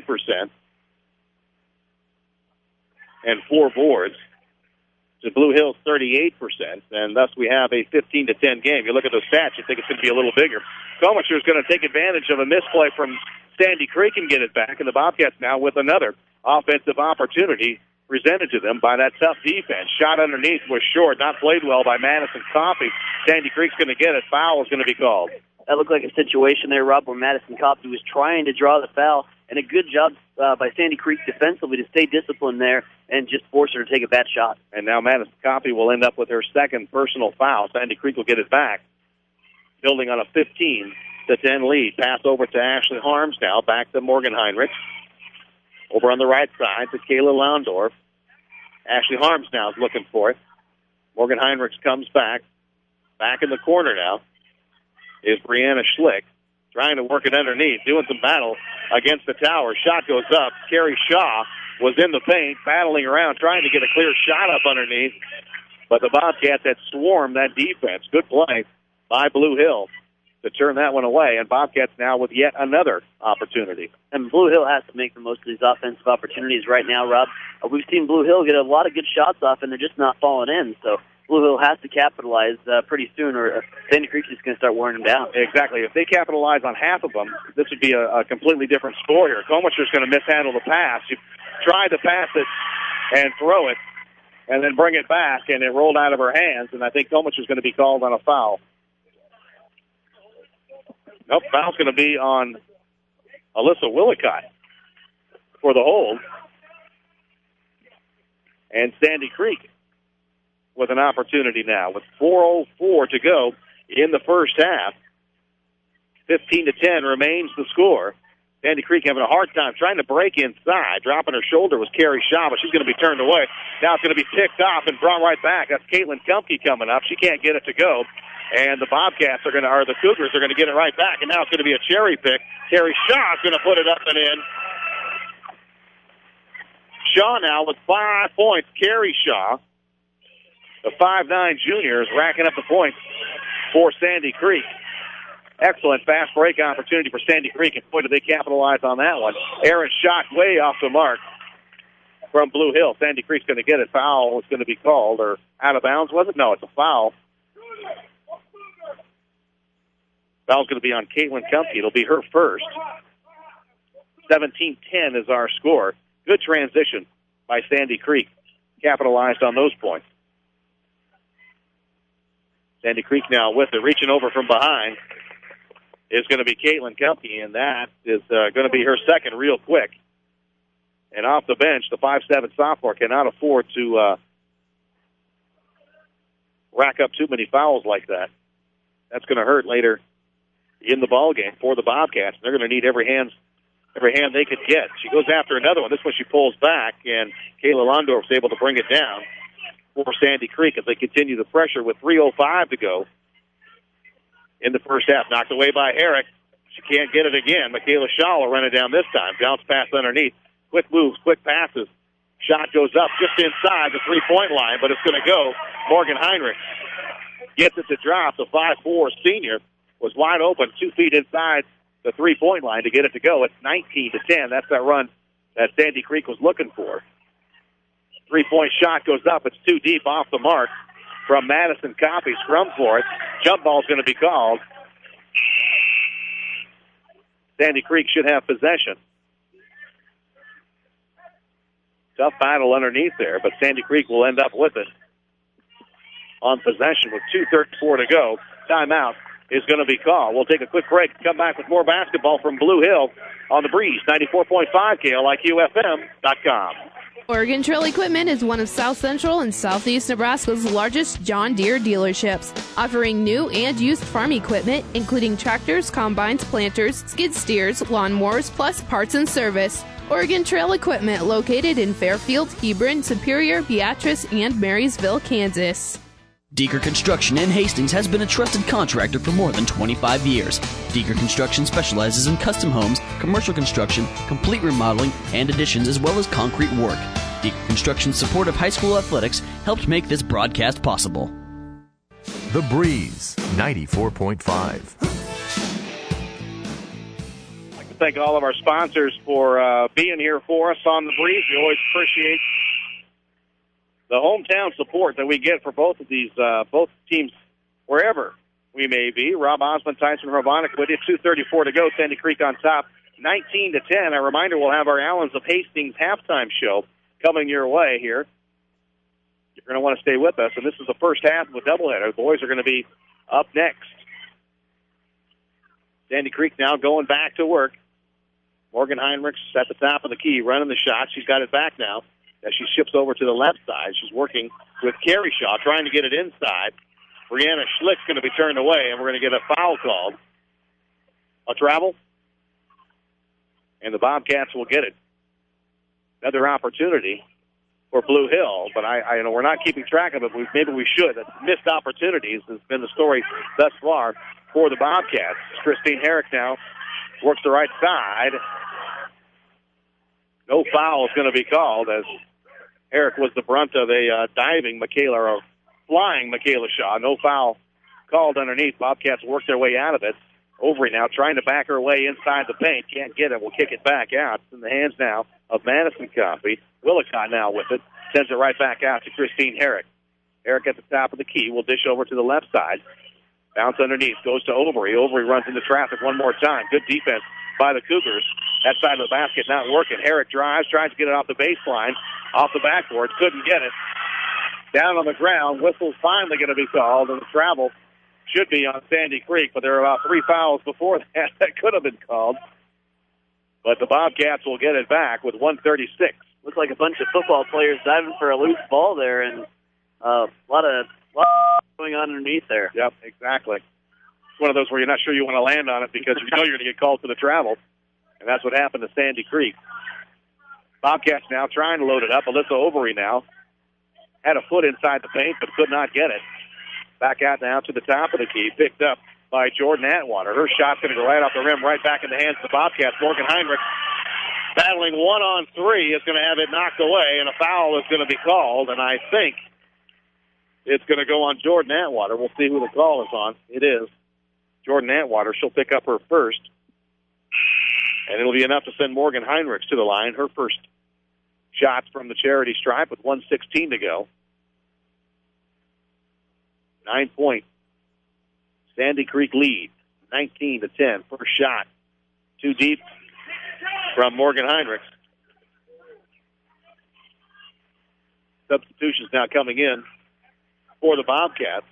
and 4 boards. To Blue Hills 38%, and thus we have a 15-10 game. You look at those stats, you think it's going to be a little bigger. Comercher is going to take advantage of a misplay from Sandy Creek and get it back, and the Bobcats now with another offensive opportunity presented to them by that tough defense. Shot underneath was short, not played well by Madison Coffey. Sandy Creek's going to get it. Foul is going to be called. That looked like a situation there, Rob, where Madison Coffey was trying to draw the foul, and a good job by Sandy Creek defensively to stay disciplined there and just force her to take a bad shot. And now Madison Coffey will end up with her second personal foul. Sandy Creek will get it back, building on a 15-10 lead. Pass over to Ashley Harms now, back to Morgan Heinrich. Over on the right side to Kayla Londorf. Ashley Harms now is looking for it. Morgan Heinrich comes back. Back in the corner now is Brianna Schlick, trying to work it underneath, doing some battle against the tower. Shot goes up. Carrie Shaw was in the paint, battling around, trying to get a clear shot up underneath. But the Bobcats had swarmed that defense. Good play by Blue Hill to turn that one away. And Bobcats now with yet another opportunity. And Blue Hill has to make the most of these offensive opportunities right now, Rob. We've seen Blue Hill get a lot of good shots off, and they're just not falling in. So Blue Hill has to capitalize pretty soon, or Sandy Creek is going to start wearing them down. Exactly. If they capitalize on half of them, this would be a completely different score here. Comercher's going to mishandle the pass. You try to pass it and throw it, and then bring it back, and it rolled out of her hands, and I think Comercher's going to be called on a foul. Nope, foul's going to be on Alyssa Willicott for the hold. And Sandy Creek with an opportunity now with 4:04 to go in the first half. 15-10 remains the score. Sandy Creek having a hard time trying to break inside. Dropping her shoulder was Carrie Shaw, but she's going to be turned away. Now it's going to be picked off and brought right back. That's Caitlin Kumpke coming up. She can't get it to go. And the Bobcats are going to, or the Cougars are going to get it right back. And now it's going to be a cherry pick. Carrie Shaw is going to put it up and in. Shaw now with 5 points. Carrie Shaw, the 5'9" junior, is racking up the points for Sandy Creek. Excellent fast break opportunity for Sandy Creek, and boy, did they capitalize on that one. Aaron shot way off the mark from Blue Hill. Sandy Creek's going to get it. Foul was going to be called, or out of bounds, was it? No, it's a foul. Foul's going to be on Caitlin Kumpke. It'll be her first. 17-10 is our score. Good transition by Sandy Creek. Capitalized on those points. Sandy Creek now with it, reaching over from behind, is going to be Caitlin Kumpke, and that is going to be her second real quick. And off the bench, the 5'7" sophomore cannot afford to rack up too many fouls like that. That's going to hurt later in the ballgame for the Bobcats. They're going to need every hand they could get. She goes after another one. This one she pulls back, and Kayla Londorf was able to bring it down for Sandy Creek as they continue the pressure with 3:05 to go in the first half. Knocked away by Herrick. She can't get it again. Michaela Shaw will run it down this time. Bounce pass underneath. Quick moves, quick passes. Shot goes up just inside the three-point line, but it's going to go. Morgan Heinrich gets it to drop. The 5'4" senior was wide open, 2 feet inside the three-point line to get it to go. It's 19-10. That's that run that Sandy Creek was looking for. Three-point shot goes up. It's too deep, off the mark from Madison Coffey. Scrum for it. Jump ball's going to be called. Sandy Creek should have possession. Tough battle underneath there, but Sandy Creek will end up with it on possession with 2:34 to go. Timeout is going to be called. We'll take a quick break and come back with more basketball from Blue Hill on the Breeze, 94.5 KLIQFM.com. Oregon Trail Equipment is one of South Central and Southeast Nebraska's largest John Deere dealerships, offering new and used farm equipment, including tractors, combines, planters, skid steers, lawnmowers, plus parts and service. Oregon Trail Equipment, located in Fairfield, Hebron, Superior, Beatrice, and Marysville, Kansas. Deeker Construction in Hastings has been a trusted contractor for more than 25 years. Deeker Construction specializes in custom homes, commercial construction, complete remodeling, and additions, as well as concrete work. Deeker Construction's support of high school athletics helped make this broadcast possible. The Breeze, 94.5. I'd like to thank all of our sponsors for being here for us on the Breeze. We always appreciate the hometown support that we get for both of these, both teams, wherever we may be. Rob Osmond, Tyson Hravanik with you. 2:34 to go. Sandy Creek on top, 19-10. A reminder: we'll have our Allens of Hastings halftime show coming your way here. You're going to want to stay with us, and this is the first half of a doubleheader. The boys are going to be up next. Sandy Creek now going back to work. Morgan Heinrichs at the top of the key, running the shot. She's got it back now. As she ships over to the left side, she's working with Carrie Shaw, trying to get it inside. Brianna Schlick's going to be turned away, and we're going to get a foul called. A travel, and the Bobcats will get it. Another opportunity for Blue Hill, but I know we're not keeping track of it. Maybe we should. Missed opportunities has been the story thus far for the Bobcats. Christine Herrick now works the right side. No foul is going to be called, as Herrick was the brunt of a diving flying Michaela Shaw. No foul called underneath. Bobcats work their way out of it. Overy now trying to back her way inside the paint. Can't get it. Will kick it back out. It's in the hands now of Madison Coffey. Willicott now with it. Sends it right back out to Christine Herrick. Herrick at the top of the key. Will dish over to the left side. Bounce underneath. Goes to Overy. Overy runs into traffic one more time. Good defense by the Cougars. That side of the basket not working. Herrick drives, tries to get it off the baseline, off the backboard, couldn't get it. Down on the ground, whistle's finally going to be called, and the travel should be on Sandy Creek, but there are about 3 fouls before that could have been called. But the Bobcats will get it back with 1:36 looked like a bunch of football players diving for a loose ball there, and a lot of going on underneath there. Yep, exactly. It's one of those where you're not sure you want to land on it because you know you're going to get called for the travel, and that's what happened to Sandy Creek. Bobcats now trying to load it up. Alyssa Overy now had a foot inside the paint but could not get it. Back out now to the top of the key, picked up by Jordan Atwater. Her shot's going to go right off the rim, right back in the hands of the Bobcats. Morgan Heinrich battling 1-on-3 is going to have it knocked away, and a foul is going to be called, and I think it's going to go on Jordan Atwater. We'll see who the call is on. It is Jordan Atwater. She'll pick up her first, and it'll be enough to send Morgan Heinrich to the line. Her first shot from the charity stripe with 1:16 to go. 9-point Sandy Creek lead, 19-10. First shot, too deep from Morgan Heinrich. Substitutions now coming in for the Bobcats.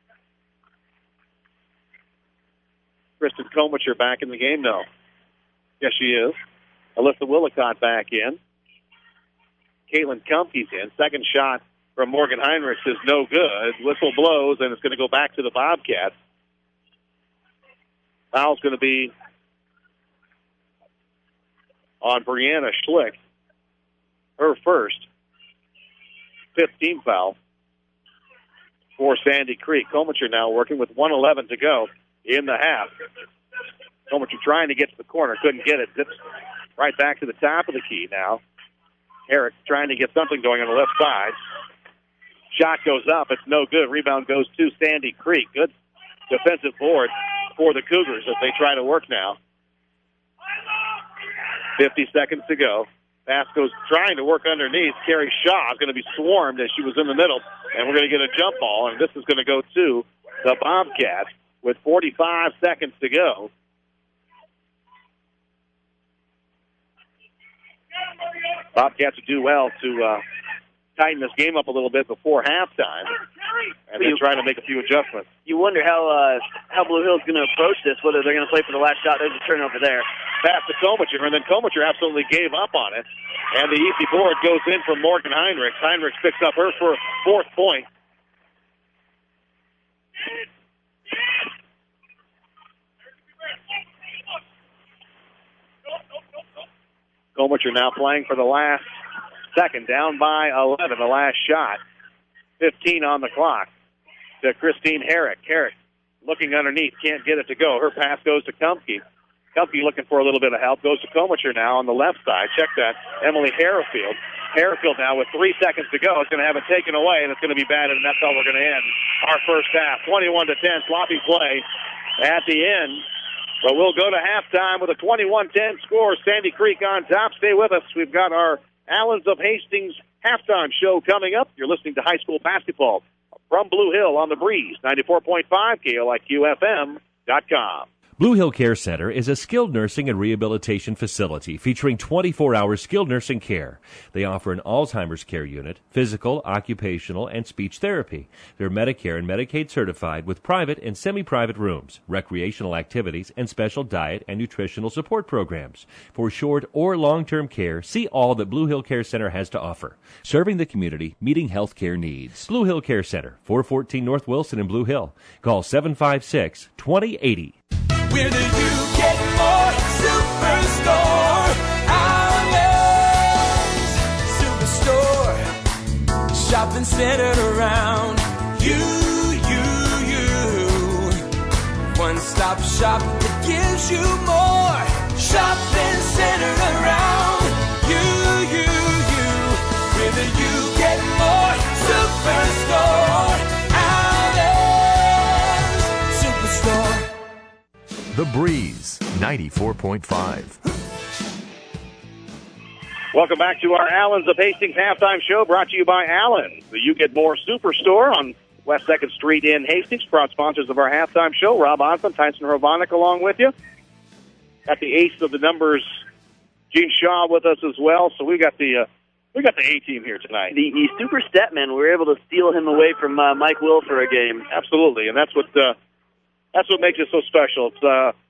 Kristen Komicher back in the game, no. Yes, she is. Alyssa Willicott back in. Caitlin Kumpke's in. Second shot from Morgan Heinrich is no good. Whistle blows, and it's going to go back to the Bobcats. Foul's going to be on Brianna Schlick. Her first. 5th team foul for Sandy Creek. Komicher now working with 1:11 to go in the half. Komicher trying to get to the corner. Couldn't get it. Zips right back to the top of the key now. Herrick trying to get something going on the left side. Shot goes up. It's no good. Rebound goes to Sandy Creek. Good defensive board for the Cougars as they try to work now. 50 seconds to go. Pass goes trying to work underneath. Carrie Shaw is going to be swarmed as she was in the middle, and we're going to get a jump ball, and this is going to go to the Bobcats with 45 seconds to go. Bobcats would do well to tighten this game up a little bit before halftime, and then try to make a few adjustments. You wonder how Blue Hill's going to approach this, whether they're going to play for the last shot. There's a turnover there. Pass to Komicher, and then Komicher absolutely gave up on it, and the easy board goes in from Morgan Heinrich. Heinrich picks up her for 4th point. Komicher now playing for the last second, down by 11, the last shot. 15 on the clock to Christine Herrick. Herrick looking underneath, can't get it to go. Her pass goes to Kumpke. Kumpke looking for a little bit of help, goes to Komicher now on the left side. Check that, Emily Harrifield. Harrifield now with 3 seconds to go is going to have it taken away, and it's going to be batted, and that's how we're going to end our first half. 21-10, sloppy play at the end. But we'll go to halftime with a 21-10 score. Sandy Creek on top. Stay with us. We've got our Allens of Hastings halftime show coming up. You're listening to high school basketball from Blue Hill on the Breeze, 94.5 KLIQFM.com. Blue Hill Care Center is a skilled nursing and rehabilitation facility featuring 24-hour skilled nursing care. They offer an Alzheimer's care unit, physical, occupational, and speech therapy. They're Medicare and Medicaid certified with private and semi-private rooms, recreational activities, and special diet and nutritional support programs. For short or long-term care, see all that Blue Hill Care Center has to offer. Serving the community, meeting health care needs. Blue Hill Care Center, 414 North Wilson in Blue Hill. Call 756-2080. Where do you get more? Superstore. Outlets. Superstore. Shopping centered around you. One-stop shop that gives you more. Shopping centered around you. Where do you get more? Superstore. Outlets. Superstore. The Breeze, 94.5. Welcome back to our Allens of Hastings halftime show, brought to you by Allens, the You Get More Superstore on West 2nd Street in Hastings. Proud sponsors of our halftime show. Rob Osmond, Tyson Hrovanek along with you. Got the ace of the numbers, Gene Shaw, with us as well. So we got the A-team here tonight. The super stat man, we were able to steal him away from Mike Will for a game. Absolutely, and that's what makes it so special. It's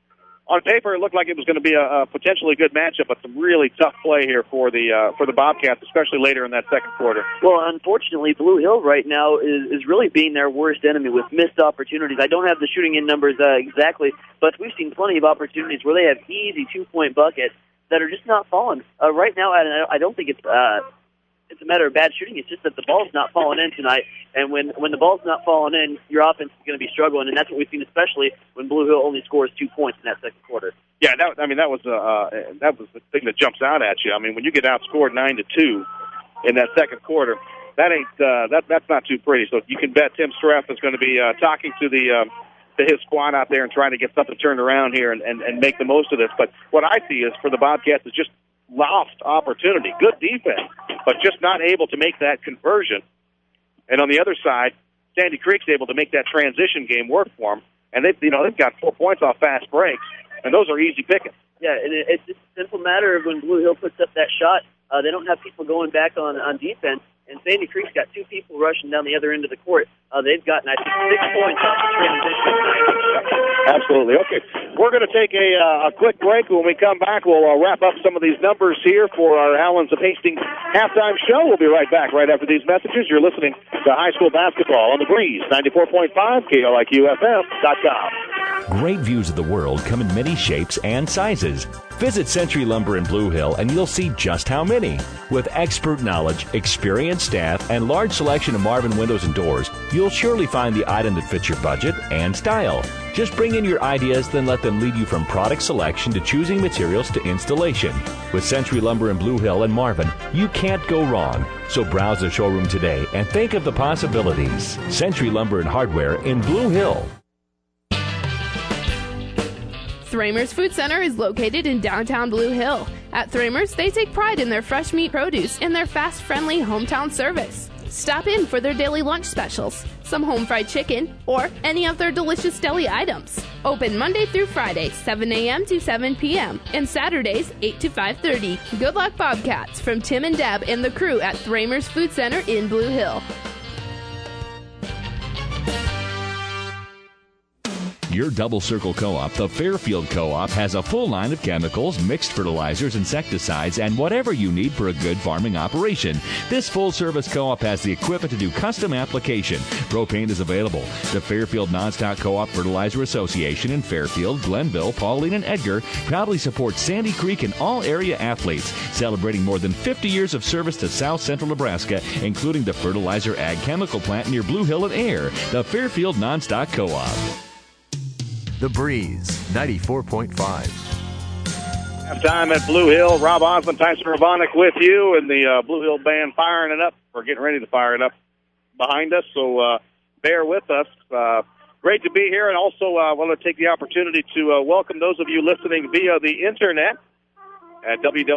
on paper, it looked like it was going to be a potentially good matchup, but some really tough play here for the Bobcats, especially later in that second quarter. Well, unfortunately, Blue Hill right now is really being their worst enemy with missed opportunities. I don't have the shooting in numbers exactly, but we've seen plenty of opportunities where they have easy 2-point buckets that are just not falling. Right now, I don't think it's a matter of bad shooting. It's just that the ball's not falling in tonight, and when the ball's not falling in, your offense is going to be struggling, and that's what we've seen, especially when Blue Hill only scores 2 points in that second quarter. Yeah, that was the thing that jumps out at you. I mean, when you get outscored 9-2 in that second quarter, that's not too pretty. So you can bet Tim Streff is going to be talking to his squad out there and trying to get something turned around here and make the most of this. But what I see is for the Bobcats is just lost opportunity. Good defense, but just not able to make that conversion. And on the other side, Sandy Creek's able to make that transition game work for them. And they've got 4 points off fast breaks, and those are easy pickings. Yeah, and it's just a simple matter of when Blue Hill puts up that shot, they don't have people going back on defense. And Sandy Creek's got 2 people rushing down the other end of the court. They've gotten, I think, 6 points off the transition. Absolutely. Okay, we're going to take a quick break. When we come back, we'll wrap up some of these numbers here for our Allens of Hastings halftime show. We'll be right back right after these messages. You're listening to High School Basketball on the Breeze, 94.5, KLIQFM.com. Great views of the world come in many shapes and sizes. Visit Century Lumber in Blue Hill and you'll see just how many. With expert knowledge, experienced staff, and large selection of Marvin windows and doors, you'll surely find the item that fits your budget and style. Just bring in your ideas, then let them lead you from product selection to choosing materials to installation. With Century Lumber in Blue Hill and Marvin, you can't go wrong. So browse the showroom today and think of the possibilities. Century Lumber and Hardware in Blue Hill. Thramer's Food Center is located in downtown Blue Hill. At Thramer's, they take pride in their fresh meat produce and their fast, friendly hometown service. Stop in for their daily lunch specials, some home fried chicken, or any of their delicious deli items. Open Monday through Friday, 7 a.m. to 7 p.m., and Saturdays, 8 to 5:30. Good luck, Bobcats, from Tim and Deb and the crew at Thramer's Food Center in Blue Hill. Your Double Circle Co-op, the Fairfield Co-op, has a full line of chemicals, mixed fertilizers, insecticides, and whatever you need for a good farming operation. This full-service co-op has the equipment to do custom application. Propane is available. The Fairfield Nonstock Co-op Fertilizer Association in Fairfield, Glenville, Pauline, and Edgar proudly supports Sandy Creek and all area athletes, celebrating more than 50 years of service to South Central Nebraska, including the Fertilizer Ag Chemical Plant near Blue Hill and Air. The Fairfield Nonstock Co-op. The Breeze, 94.5. Halftime at Blue Hill. Rob Osmond, Tyson Ravanek with you, and the Blue Hill band firing it up, or getting ready to fire it up behind us, so bear with us. Great to be here, and also I want to take the opportunity to welcome those of you listening via the Internet at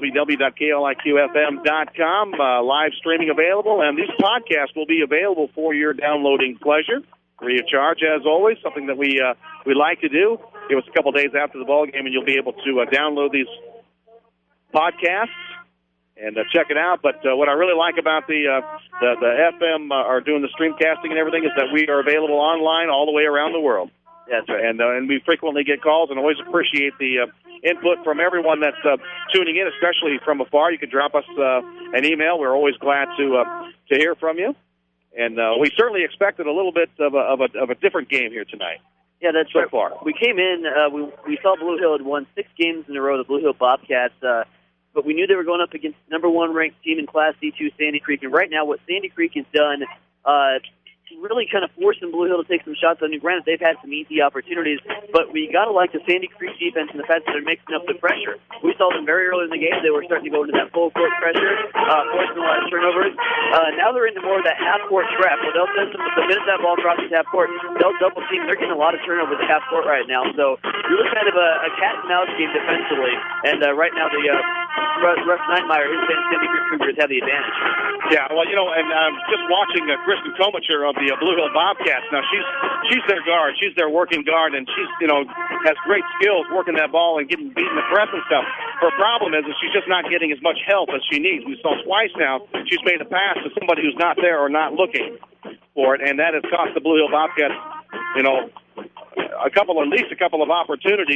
www.kliqfm.com. Live streaming available, and these podcasts will be available for your downloading pleasure. Free of charge, as always, something that we like to do. Give us a couple days after the ball game, and you'll be able to download these podcasts and check it out. But what I really like about the FM or doing the streamcasting and everything is that we are available online all the way around the world. That's right. And we frequently get calls and always appreciate the input from everyone that's tuning in, especially from afar. You can drop us an email. We're always glad to hear from you. And we certainly expected a little bit of a different game here tonight. Yeah, that's so right. Far. We came in, we saw Blue Hill had won 6 games in a row, the Blue Hill Bobcats, but we knew they were going up against the number 1 ranked team in Class D2, Sandy Creek. And right now what Sandy Creek has done really kind of forcing Blue Hill to take some shots on you. Granted, they've had some easy opportunities, but we got to like the Sandy Creek defense and the fact that they're mixing up the pressure. We saw them very early in the game. They were starting to go into that full court pressure, forcing a lot of turnovers. Now they're into more of that half-court trap. Well, they'll send them, the minute that ball crosses half-court, they'll double team. They're getting a lot of turnovers at half-court right now. So really kind of a cat-and-mouse game defensively. And right now the Russ Neidmeyer, his Sandy Creek Cougars have the advantage. Yeah, well, and just watching Kristen Komacher of the Blue Hill Bobcats. Now she's their guard, she's their working guard, and she's has great skills working that ball and beating the press and stuff. Her problem is that she's just not getting as much help as she needs. We saw twice now she's made a pass to somebody who's not there or not looking for it, and that has cost the Blue Hill Bobcats, at least a couple of opportunities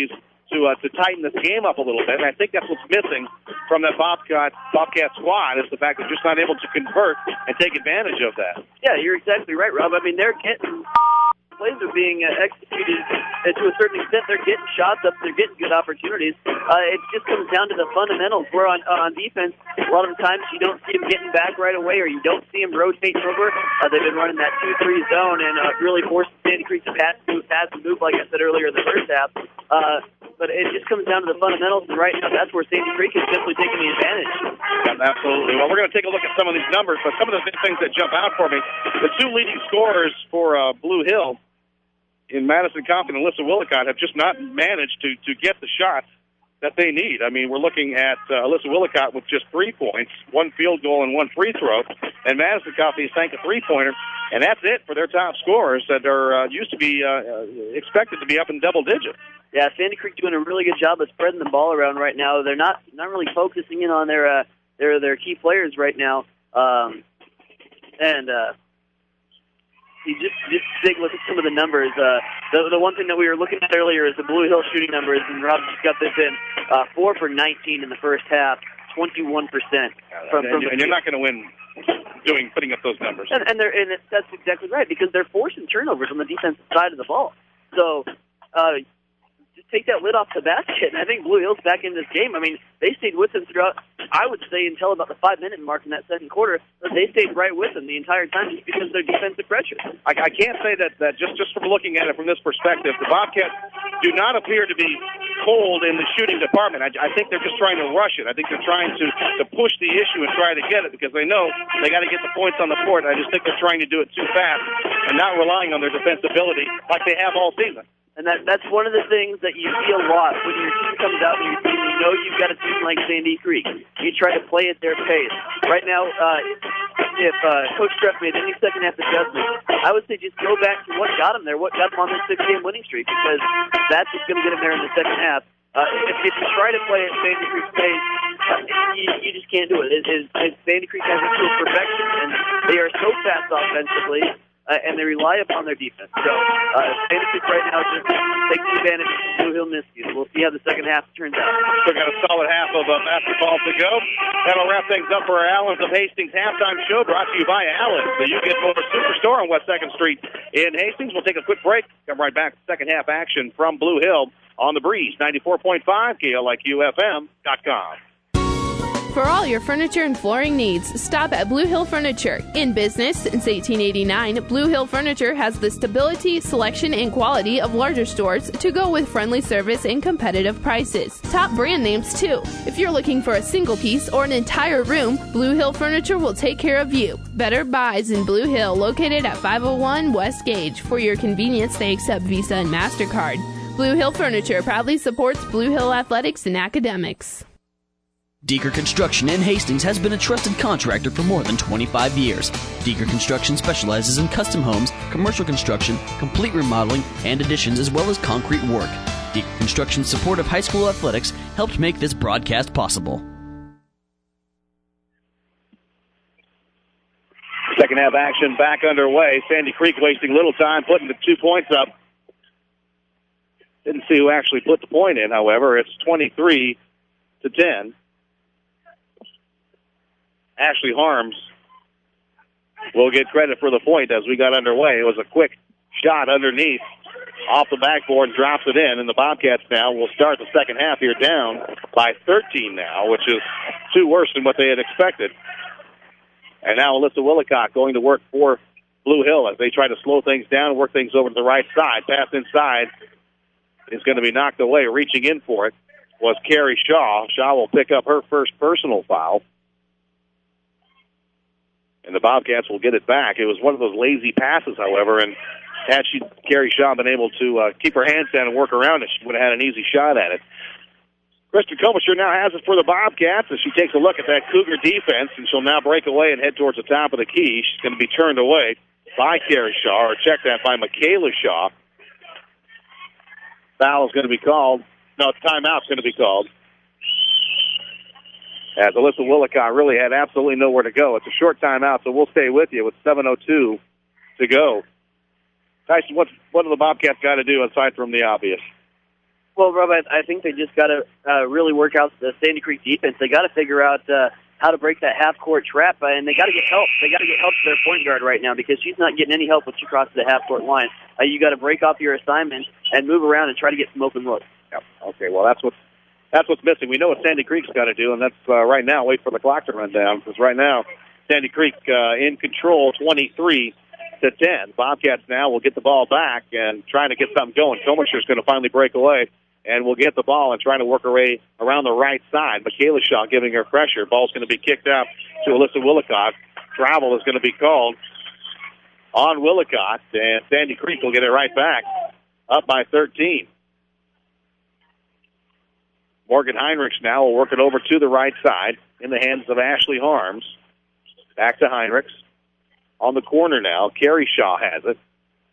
to tighten this game up a little bit. And I think that's what's missing from that Bobcat squad is the fact that they're just not able to convert and take advantage of that. Yeah, you're exactly right, Rob. I mean, they're getting plays are being executed to a certain extent. They're getting shots up. They're getting good opportunities. It just comes down to the fundamentals. Where on defense, a lot of the times you don't see them getting back right away, or you don't see them rotating over. They've been running that 2-3 zone and really forcing Sandy Creek to pass and move, like I said earlier in the first half. But it just comes down to the fundamentals, and right now that's where Sandy Creek is simply taking the advantage. Yeah, absolutely. Well, we're going to take a look at some of these numbers, but some of the things that jump out for me, the two leading scorers for Blue Hill in Madison Compton and Alyssa Willicott have just not managed to get the shots that they need. I mean, we're looking at Alyssa Willicott with just 3 points, 1 field goal and 1 free throw, and Madison Compton sank a 3-pointer, and that's it for their top scorers that are used to be expected to be up in double digits. Yeah, Sandy Creek doing a really good job of spreading the ball around right now. They're not really focusing in on their key players right now, you just take a look at some of the numbers. The one thing that we were looking at earlier is the Blue Hill shooting numbers, and Rob just got this in. 4 for 19 in the first half, 21%. And you're not going to win putting up those numbers. And that's exactly right, because they're forcing turnovers on the defensive side of the ball. So just take that lid off the basket, and I think Blue Hill's back in this game. I mean, they stayed with them throughout, I would say, until about the 5-minute mark in that second quarter. They stayed right with them the entire time just because of their defensive pressure. I can't say that just from looking at it from this perspective, the Bobcats do not appear to be cold in the shooting department. I think they're just trying to rush it. I think they're trying to push the issue and try to get it because they know they got to get the points on the board. I just think they're trying to do it too fast and not relying on their defensibility like they have all season. And that's one of the things that you see a lot when your team comes out and your team, you know you've got a team like Sandy Creek. You try to play at their pace. Right now, if Coach Treff made any second-half adjustments, I would say just go back to what got him there, what got him on this 6-game winning streak, because that's what's going to get him there in the second half. If you try to play at Sandy Creek's pace, you just can't do it. Sandy Creek has it to perfection, and they are so fast offensively. And they rely upon their defense. So, Sandy Creek right now just taking advantage of Blue Hill miscues. We'll see how the second half turns out. Still got a solid half of basketball to go. That'll wrap things up for our Allen's of Hastings halftime show, brought to you by Allen's, the You Get More Superstore on West 2nd Street in Hastings. We'll take a quick break. Come right back to second half action from Blue Hill on the Breeze, 94.5 KLIQFM.com. For all your furniture and flooring needs, stop at Blue Hill Furniture. In business since 1889, Blue Hill Furniture has the stability, selection, and quality of larger stores to go with friendly service and competitive prices. Top brand names, too. If you're looking for a single piece or an entire room, Blue Hill Furniture will take care of you. Better Buys in Blue Hill, located at 501 West Gage. For your convenience, they accept Visa and MasterCard. Blue Hill Furniture proudly supports Blue Hill athletics and academics. Deeker Construction in Hastings has been a trusted contractor for more than 25 years. Deeker Construction specializes in custom homes, commercial construction, complete remodeling, and additions, as well as concrete work. Deeker Construction's support of high school athletics helped make this broadcast possible. Second half action back underway. Sandy Creek wasting little time putting the 2 points up. Didn't see who actually put the point in, however. It's 23-10. Ashley Harms will get credit for the point as we got underway. It was a quick shot underneath, off the backboard, and drops it in. And the Bobcats now will start the second half here down by 13 now, which is 2 worse than what they had expected. And now Alyssa Willicott going to work for Blue Hill as they try to slow things down and work things over to the right side. Pass inside is going to be knocked away. Reaching in for it was Carrie Shaw. Shaw will pick up her first personal foul. And the Bobcats will get it back. It was one of those lazy passes, however, and had Carrie Shaw been able to keep her hands down and work around it, she would have had an easy shot at it. Kristen Komisher now has it for the Bobcats as she takes a look at that Cougar defense, and she'll now break away and head towards the top of the key. She's going to be turned away by Carrie Shaw, or check that by Michaela Shaw. Foul is going to be called. No, timeout's going to be called. As Alyssa Willicott really had absolutely nowhere to go. It's a short timeout, so we'll stay with you with 7:02 to go. Tyson, what do the Bobcats got to do aside from the obvious? Well, Rob, I think they just got to really work out the Sandy Creek defense. They got to figure out how to break that half-court trap, and they got to get help. They got to get help to their point guard right now because she's not getting any help when she crosses the half-court line. You got to break off your assignment and move around and try to get some open looks. Yep. Okay, well, that's what's missing. We know what Sandy Creek's got to do, and that's right now wait for the clock to run down because right now Sandy Creek in control 23-10. Bobcats now will get the ball back and trying to get something going. Comisher's going to finally break away. And we'll get the ball and trying to work her way around the right side. Michaela Shaw giving her pressure. Ball's going to be kicked out to Alyssa Willicott. Travel is going to be called on Willicott, and Sandy Creek will get it right back, up by 13. Morgan Heinrichs now will work it over to the right side in the hands of Ashley Harms. Back to Heinrichs. On the corner now, Carrie Shaw has it.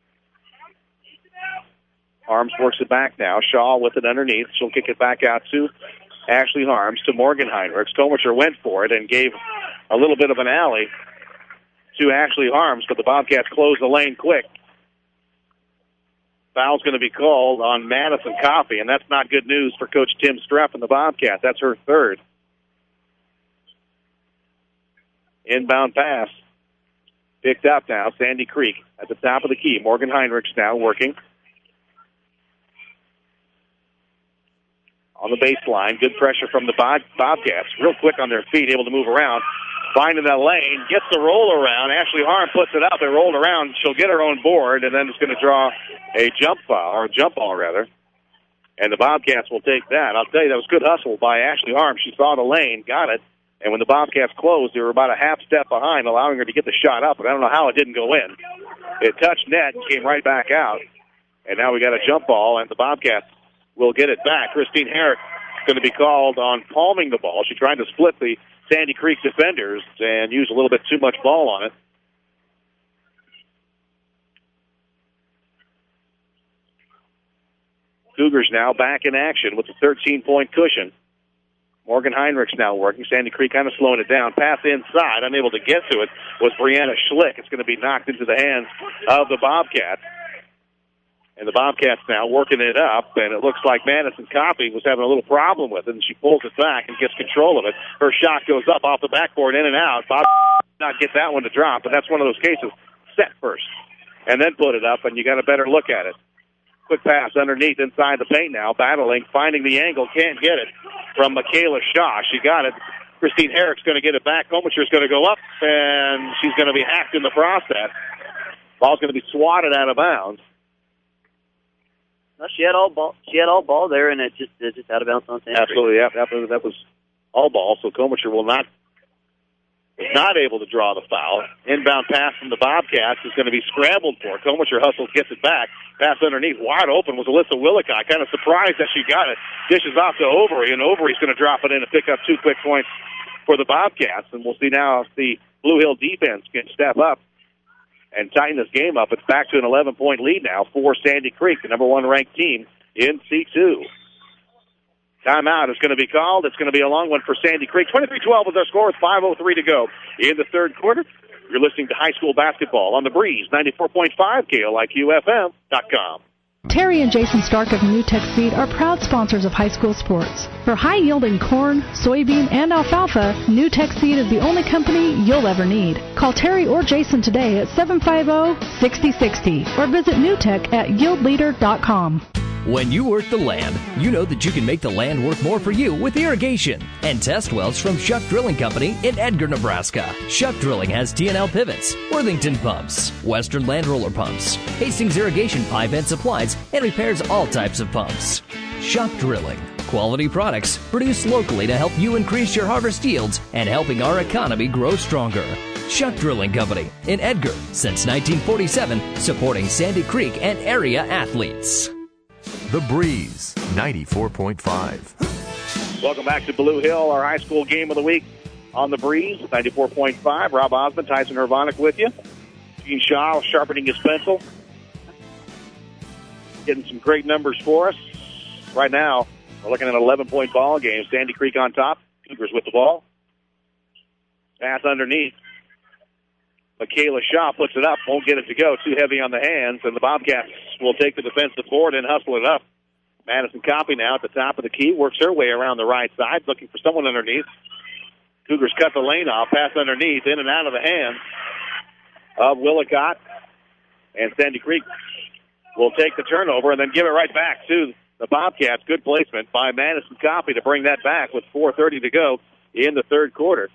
Harms works it back now. Shaw with it underneath. She'll kick it back out to Ashley Harms, to Morgan Heinrichs. Komisher went for it and gave a little bit of an alley to Ashley Harms, but the Bobcats closed the lane quick. Foul's going to be called on Madison Coffey, and that's not good news for Coach Tim Streff and the Bobcats. That's her third. Inbound pass. Picked up now, Sandy Creek at the top of the key. Morgan Heinrichs now working. On the baseline, good pressure from the Bobcats. Real quick on their feet, able to move around. Finding that lane, gets the roll around. Ashley Harm puts it up. It rolled around. She'll get her own board, and then it's going to draw a jump foul, or a jump ball, rather. And the Bobcats will take that. I'll tell you, that was good hustle by Ashley Harm. She saw the lane, got it, and when the Bobcats closed, they were about a half step behind, allowing her to get the shot up, but I don't know how it didn't go in. It touched net and came right back out. And now we got a jump ball, and the Bobcats will get it back. Christine Herrick is going to be called on palming the ball. She tried to split the Sandy Creek defenders and used a little bit too much ball on it. Cougars now back in action with a 13-point cushion. Morgan Heinrichs now working. Sandy Creek kind of slowing it down. Pass inside, unable to get to it, was Brianna Schlick. It's going to be knocked into the hands of the Bobcats. And the Bobcats now working it up, and it looks like Madison Coffey was having a little problem with it, and she pulls it back and gets control of it. Her shot goes up off the backboard, in and out. Bob did not get that one to drop, but that's one of those cases. Set first, and then put it up, and you got a better look at it. Quick pass underneath inside the paint now, battling, finding the angle, can't get it from Michaela Shaw. She got it. Christine Herrick's going to get it back. Komisher's going to go up, and she's going to be hacked in the process. Ball's going to be swatted out of bounds. No, she had all ball. She had all ball there, and it just out of bounds on Sandy. Absolutely, that was all ball. So Komisher was not able to draw the foul. Inbound pass from the Bobcats is going to be scrambled for. Komisher hustles, gets it back. Pass underneath, wide open was Alyssa Willicott. Kind of surprised that she got it. Dishes off to Overy, and Overy's going to drop it in and pick up 2 quick points for the Bobcats. And we'll see now if the Blue Hill defense can step up and tighten this game up. It's back to an 11-point lead now for Sandy Creek, the number 1 ranked team in C2. Timeout is going to be called. It's going to be a long one for Sandy Creek. 23-12 is our score with 5:03 to go in the third quarter. You're listening to high school basketball on the Breeze, 94.5 KLIQFM.com. Terry and Jason Stark of NewTek Seed are proud sponsors of high school sports. For high-yielding corn, soybean, and alfalfa, NewTek Seed is the only company you'll ever need. Call Terry or Jason today at 750-6060 or visit NewTek at yieldleader.com. When you work the land, you know that you can make the land work more for you with irrigation and test wells from Shuck Drilling Company in Edgar, Nebraska. Shuck Drilling has TNL pivots, Worthington pumps, Western Land Roller pumps, Hastings irrigation pipe and supplies, and repairs all types of pumps. Shuck Drilling. Quality products produced locally to help you increase your harvest yields and helping our economy grow stronger. Shuck Drilling Company in Edgar since 1947, supporting Sandy Creek and area athletes. The Breeze, 94.5. Welcome back to Blue Hill, our high school game of the week on the Breeze, 94.5. Rob Osmond, Tyson Hervonic with you. Gene Shaw sharpening his pencil. Getting some great numbers for us. Right now, we're looking at an 11-point ball game. Sandy Creek on top. Cougars with the ball. Pass underneath. Michaela Shaw puts it up, won't get it to go, too heavy on the hands, and the Bobcats will take the defensive board and hustle it up. Madison Coffey now at the top of the key, works her way around the right side, looking for someone underneath. Cougars cut the lane off, pass underneath, in and out of the hands of Willicott. And Sandy Creek will take the turnover and then give it right back to the Bobcats. Good placement by Madison Coffey to bring that back with 4:30 to go in the third quarter.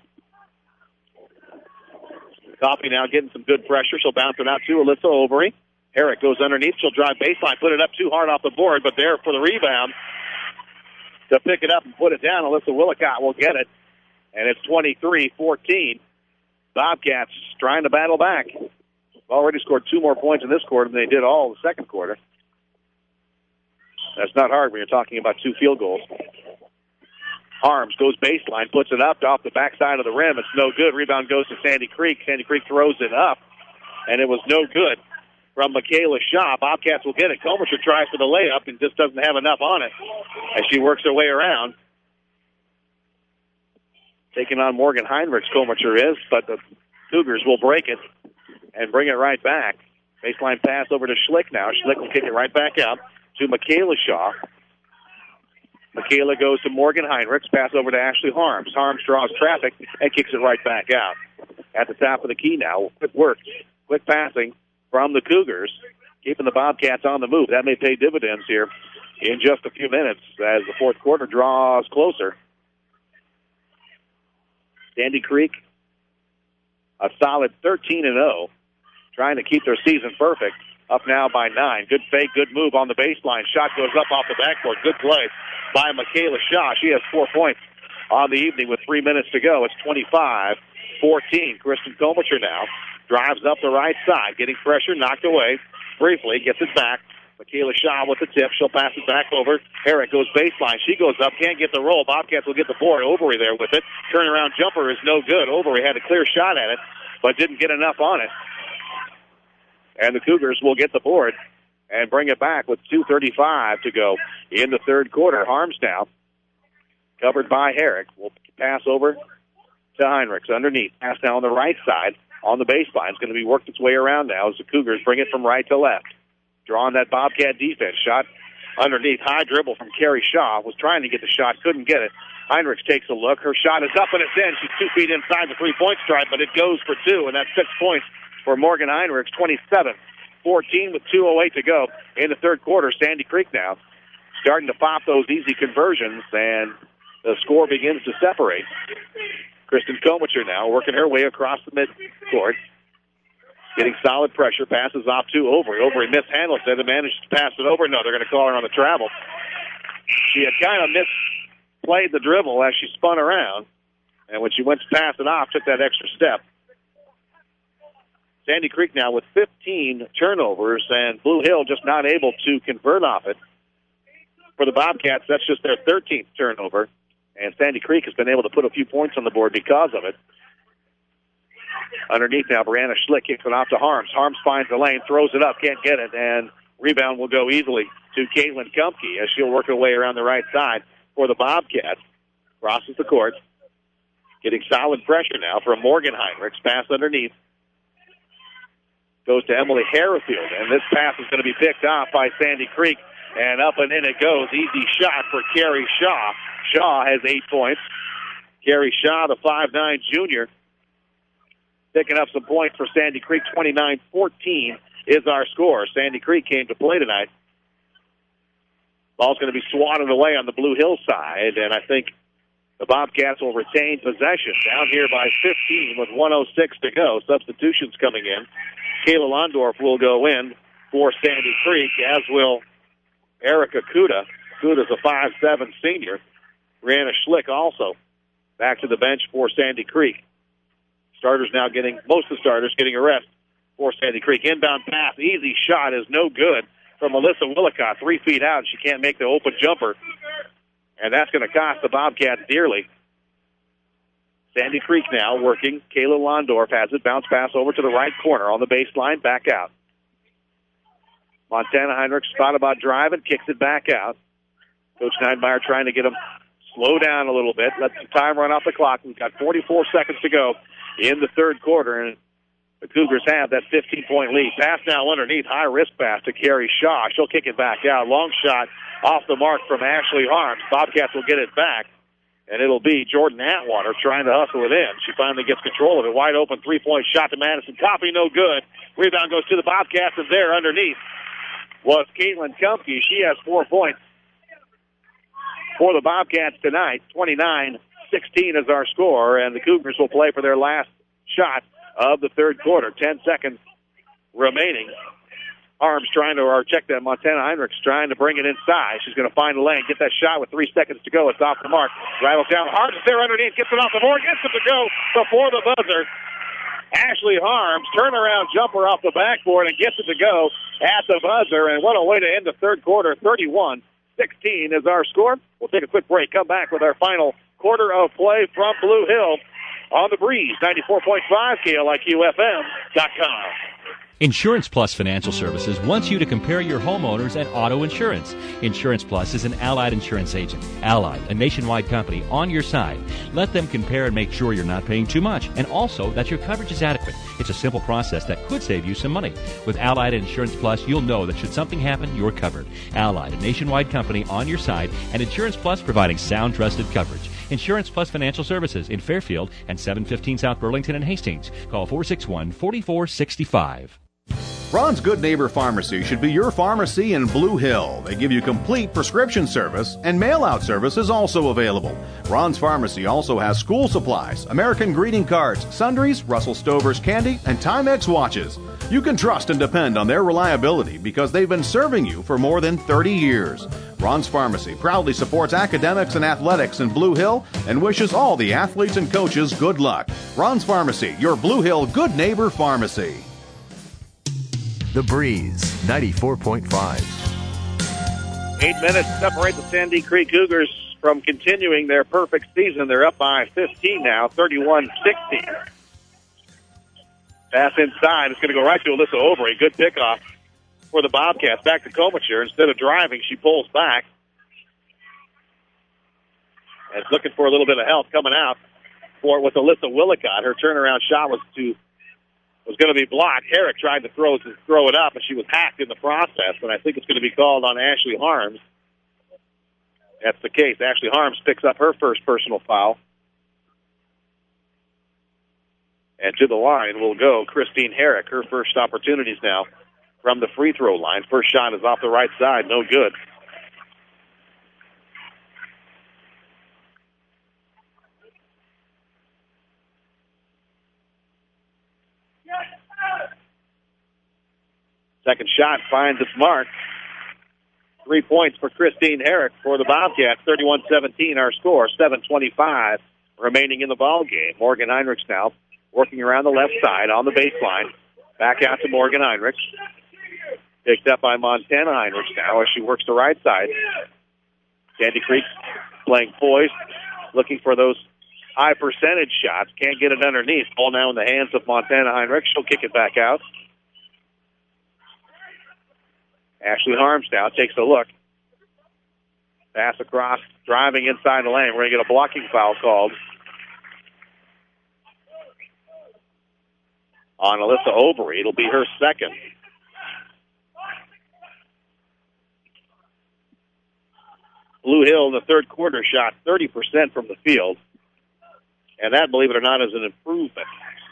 Coffey now getting some good pressure. She'll bounce it out to Alyssa Overy. Herrick goes underneath. She'll drive baseline, put it up too hard off the board, but there for the rebound to pick it up and put it down. Alyssa Willicott will get it, and it's 23-14. Bobcats trying to battle back. Already scored 2 more points in this quarter than they did all the second quarter. That's not hard when you're talking about 2 field goals. Harms goes baseline, puts it up off the backside of the rim. It's no good. Rebound goes to Sandy Creek. Sandy Creek throws it up, and it was no good from Michaela Shaw. Bobcats will get it. Comercher tries for the layup and just doesn't have enough on it as she works her way around. Taking on Morgan Heinrichs, Comercher is, but the Cougars will break it and bring it right back. Baseline pass over to Schlick now. Schlick will kick it right back out to Michaela Shaw. Michaela goes to Morgan Heinrichs. Pass over to Ashley Harms. Harms draws traffic and kicks it right back out. At the top of the key now. Quick work. Quick passing from the Cougars, keeping the Bobcats on the move. That may pay dividends here in just a few minutes as the fourth quarter draws closer. Sandy Creek, a solid 13-0, trying to keep their season perfect. Up now by 9. Good fake, good move on the baseline. Shot goes up off the backboard. Good play by Michaela Shaw. She has 4 points on the evening with 3 minutes to go. It's 25-14. Kristen Comercher now drives up the right side, getting pressure, knocked away briefly, gets it back. Michaela Shaw with the tip. She'll pass it back over. Herrick goes baseline. She goes up, can't get the roll. Bobcats will get the board. Overy there with it. Turnaround jumper is no good. Overy had a clear shot at it, but didn't get enough on it. And the Cougars will get the board and bring it back with 2:35 to go in the third quarter. Harms now, covered by Herrick, will pass over to Heinrichs underneath. Pass now on the right side on the baseline. It's going to be worked its way around now as the Cougars bring it from right to left. Drawing that Bobcat defense. Shot underneath. High dribble from Carrie Shaw. Was trying to get the shot. Couldn't get it. Heinrichs takes a look. Her shot is up and it's in. She's 2 feet inside the three-point stripe, but it goes for 2, and that's 6 points for Morgan Heinrichs. 27-14 with 2:08 to go in the third quarter. Sandy Creek now starting to pop those easy conversions, and the score begins to separate. Kristen Comercher now working her way across the midcourt. Getting solid pressure, passes off to Overy. Overy mishandles it and manages to pass it over. No, they're going to call her on the travel. She had kind of misplayed the dribble as she spun around, and when she went to pass it off, took that extra step. Sandy Creek now with 15 turnovers, and Blue Hill just not able to convert off it. For the Bobcats, that's just their 13th turnover, and Sandy Creek has been able to put a few points on the board because of it. Underneath now, Brianna Schlick kicks it off to Harms. Harms finds the lane, throws it up, can't get it, and rebound will go easily to Caitlin Kumpke as she'll work her way around the right side for the Bobcats. Crosses the court. Getting solid pressure now from Morgan Heinrichs. Pass underneath. Goes to Emily Harrifield, and this pass is going to be picked off by Sandy Creek, and up and in it goes. Easy shot for Carrie Shaw. Shaw has 8 points. Carrie Shaw, the 5'9" junior, picking up some points for Sandy Creek. 29-14 is our score. Sandy Creek came to play tonight. Ball's going to be swatted away on the Blue Hill side, and I think the Bobcats will retain possession down here by 15 with 1:06 to go. Substitutions coming in. Kayla Londorf will go in for Sandy Creek, as will Erica Kuda. Kuda's a 5'7" senior. Brianna Schlick also back to the bench for Sandy Creek. Starters now getting, most of the starters getting a rest for Sandy Creek. Inbound pass, easy shot is no good from Alyssa Willicott. 3 feet out, she can't make the open jumper. And that's going to cost the Bobcats dearly. Sandy Creek now working. Kayla Londorf has it. Bounce pass over to the right corner on the baseline. Back out. Montana Heinrichs thought about driving. Kicks it back out. Coach Neidmeyer trying to get him slow down a little bit. Let the time run off the clock. We've got 44 seconds to go in the third quarter. And the Cougars have that 15-point lead. Pass now underneath, high-risk pass to Carrie Shaw. She'll kick it back out. Long shot off the mark from Ashley Harms. Bobcats will get it back, and it'll be Jordan Atwater trying to hustle it in. She finally gets control of it. Wide open three-point shot to Madison Coffey, no good. Rebound goes to the Bobcats, and there underneath was Caitlin Kumpke. She has 4 points for the Bobcats tonight. 29-16 is our score, and the Cougars will play for their last shot of the third quarter. 10 seconds remaining. Harms trying to, or check that, Montana Heinrichs trying to bring it inside. She's going to find the lane, get that shot with 3 seconds to go. It's off the mark. Rattles down. Harms is there underneath, gets it off the board, gets it to go before the buzzer. Ashley Harms, turnaround jumper off the backboard and gets it to go at the buzzer. And what a way to end the third quarter. 31-16 is our score. We'll take a quick break. Come back with our final quarter of play from Blue Hill on the Breeze. 94.5 KLIQ-FM.com. Insurance Plus Financial Services wants you to compare your homeowners and auto insurance. Insurance Plus is an Allied insurance agent. Allied, a nationwide company, on your side. Let them compare and make sure you're not paying too much, and also that your coverage is adequate. It's a simple process that could save you some money. With Allied Insurance Plus, you'll know that should something happen, you're covered. Allied, a nationwide company, on your side, and Insurance Plus providing sound, trusted coverage. Insurance Plus Financial Services in Fairfield and 715 South Burlington and Hastings. Call 461-4465. Ron's Good Neighbor Pharmacy should be your pharmacy in Blue Hill. They give you complete prescription service, and mail-out service is also available. Ron's Pharmacy also has school supplies, American greeting cards, sundries, Russell Stover's candy, and Timex watches. You can trust and depend on their reliability because they've been serving you for more than 30 years. Ron's Pharmacy proudly supports academics and athletics in Blue Hill and wishes all the athletes and coaches good luck. Ron's Pharmacy, your Blue Hill Good Neighbor Pharmacy. The Breeze, 94.5. 8 minutes separate the Sandy Creek Cougars from continuing their perfect season. They're up by 15 now, 31-16. Pass inside. It's going to go right to Alyssa Overy. Good pickoff for the Bobcats. Back to Komacher. Instead of driving, she pulls back. And looking for a little bit of help coming out for with Alyssa Willicott. Her turnaround shot was going to be blocked. Herrick tried to throw it up, but she was hacked in the process, and I think it's going to be called on Ashley Harms. That's the case. Ashley Harms picks up her first personal foul. And to the line will go Christine Herrick. Her first opportunities now from the free throw line. First shot is off the right side. No good. Second shot finds its mark. 3 points for Christine Herrick for the Bobcats. 31-17 our score. 7:25 remaining in the ball game. Morgan Heinrichs now working around the left side on the baseline. Back out to Morgan Heinrichs. Picked up by Montana Heinrichs now as she works the right side. Sandy Creek playing poised, looking for those high percentage shots. Can't get it underneath. Ball now in the hands of Montana Heinrichs. She'll kick it back out. Ashley Harms now takes a look. Pass across, driving inside the lane. We're going to get a blocking foul called on Alyssa Overy. It'll be her second. Blue Hill in the third quarter shot 30% from the field. And that, believe it or not, is an improvement.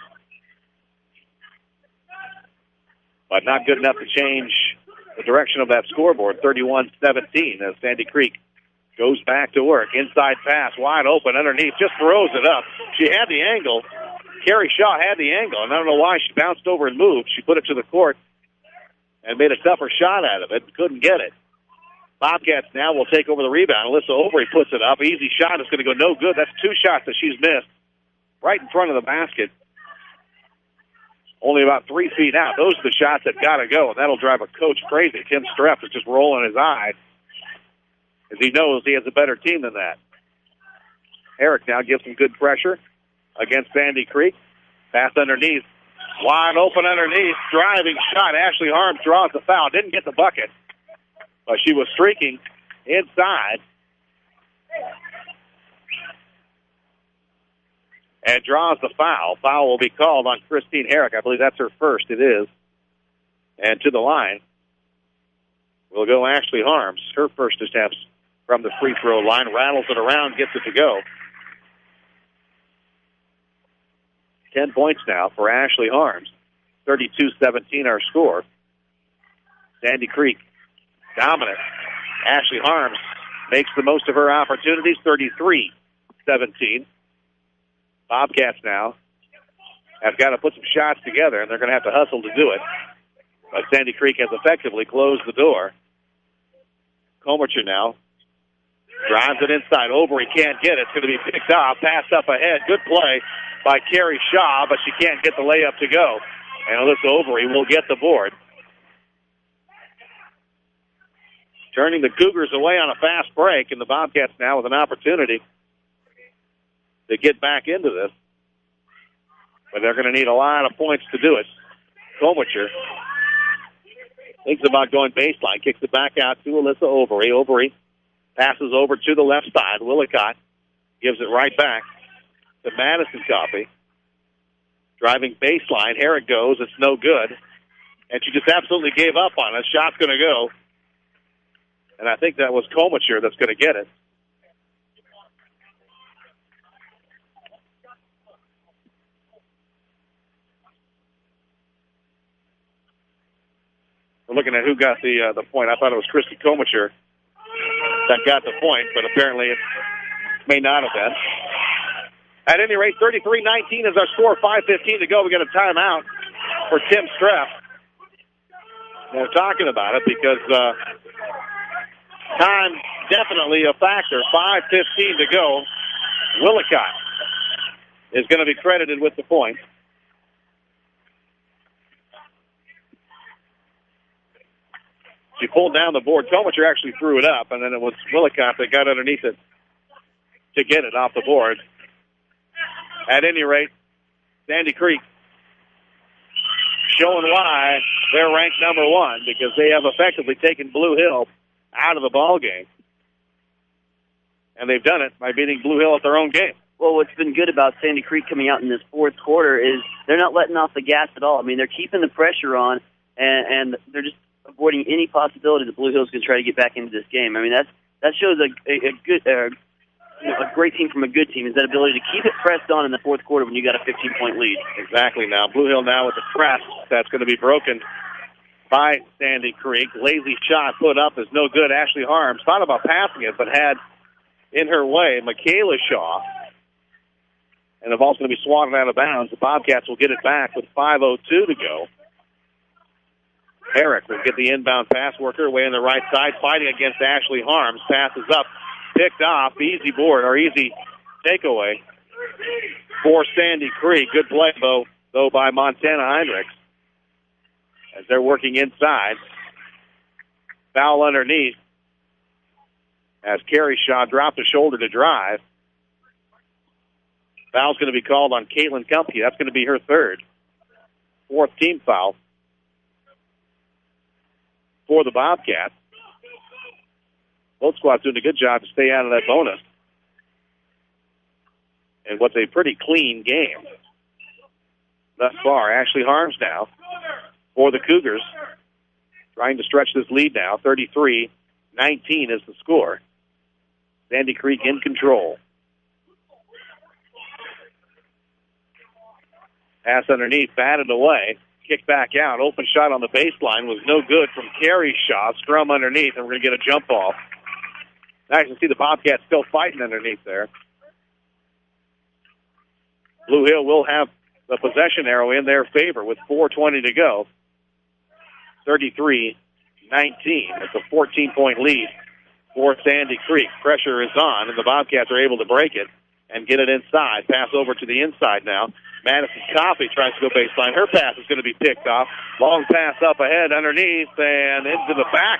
But not good enough to change the direction of that scoreboard. 31-17 as Sandy Creek goes back to work. Inside pass, wide open underneath, just throws it up. She had the angle. Carrie Shaw had the angle, and I don't know why she bounced over and moved. She put it to the court and made a tougher shot out of it. Couldn't get it. Bobcats now will take over the rebound. Alyssa Overy puts it up. Easy shot. It's going to go no good. That's 2 shots that she's missed right in front of the basket. Only about 3 feet out. Those are the shots that got to go, and that'll drive a coach crazy. Tim Streff is just rolling his eyes as he knows he has a better team than that. Herrick now gives some good pressure against Sandy Creek. Pass underneath. Wide open underneath. Driving shot. Ashley Harms draws the foul. Didn't get the bucket, but she was streaking inside. and draws the foul. Foul will be called on Christine Herrick. I believe that's her first. It is. And to the line will go Ashley Harms. Her first attempts from the free throw line. Rattles it around, gets it to go. 10 points now for Ashley Harms. 32-17 our score. Sandy Creek dominant. Ashley Harms makes the most of her opportunities. 33-17. Bobcats now have got to put some shots together, and they're going to have to hustle to do it. But Sandy Creek has effectively closed the door. Comercher now drives it inside. Overy can't get it. It's going to be picked off. Pass up ahead. Good play by Carrie Shaw, but she can't get the layup to go. And Alyssa Overy will get the board. Turning the Cougars away on a fast break, and the Bobcats now with an opportunity to get back into this. But they're going to need a lot of points to do it. Comercher thinks about going baseline, kicks it back out to Alyssa Overy. Overy passes over to the left side. Willicott gives it right back to Madison Coffey. Driving baseline, Herrick goes. It's no good. And she just absolutely gave up on it. Shot's going to go. And I think that was Comercher that's going to get it. We're looking at who got the point. I thought it was Christy Comercher that got the point, but apparently it may not have been. At any rate, 33-19 is our score. 5:15 to go. We got a timeout for Tim Streff. We're talking about it because time definitely a factor. 5:15 to go. Willicott is going to be credited with the point. She pulled down the board. Comercher actually threw it up, and then it was Willicott that got underneath it to get it off the board. At any rate, Sandy Creek showing why they're ranked number one, because they have effectively taken Blue Hill out of the ball game. And they've done it by beating Blue Hill at their own game. Well, what's been good about Sandy Creek coming out in this fourth quarter is they're not letting off the gas at all. I mean, they're keeping the pressure on, and they're just avoiding any possibility that Blue Hill's going to try to get back into this game. I mean, that shows a great team from a good team is that ability to keep it pressed on in the fourth quarter when you got a 15-point lead. Exactly. Now Blue Hill now with the press that's going to be broken by Sandy Creek. Lazy shot put up is no good. Ashley Harms thought about passing it, but had in her way Michaela Shaw, and the ball's going to be swatted out of bounds. The Bobcats will get it back with 5:02 to go. Herrick will get the inbound pass, work her way on the right side, fighting against Ashley Harms. Passes up, picked off, easy board, or easy takeaway for Sandy Creek. Good play, though by Montana Heinrichs as they're working inside. Foul underneath as Carrie Shaw dropped a shoulder to drive. Foul's going to be called on Caitlin Kumpke. That's going to be her third. Fourth team foul for the Bobcats. Both squads doing a good job to stay out of that bonus. And what's a pretty clean game thus far. Ashley Harms now for the Cougars, trying to stretch this lead now. 33-19 is the score. Sandy Creek in control. Pass underneath, batted away. Kick back out. Open shot on the baseline was no good from Carrie Shaw. Scrum underneath, and we're going to get a jump ball. Nice to see the Bobcats still fighting underneath there. Blue Hill will have the possession arrow in their favor with 4:20 to go. 33-19. It's a 14-point lead for Sandy Creek. Pressure is on, and the Bobcats are able to break it and get it inside. Pass over to the inside now. Madison Coffey tries to go baseline. Her pass is going to be picked off. Long pass up ahead underneath and into the back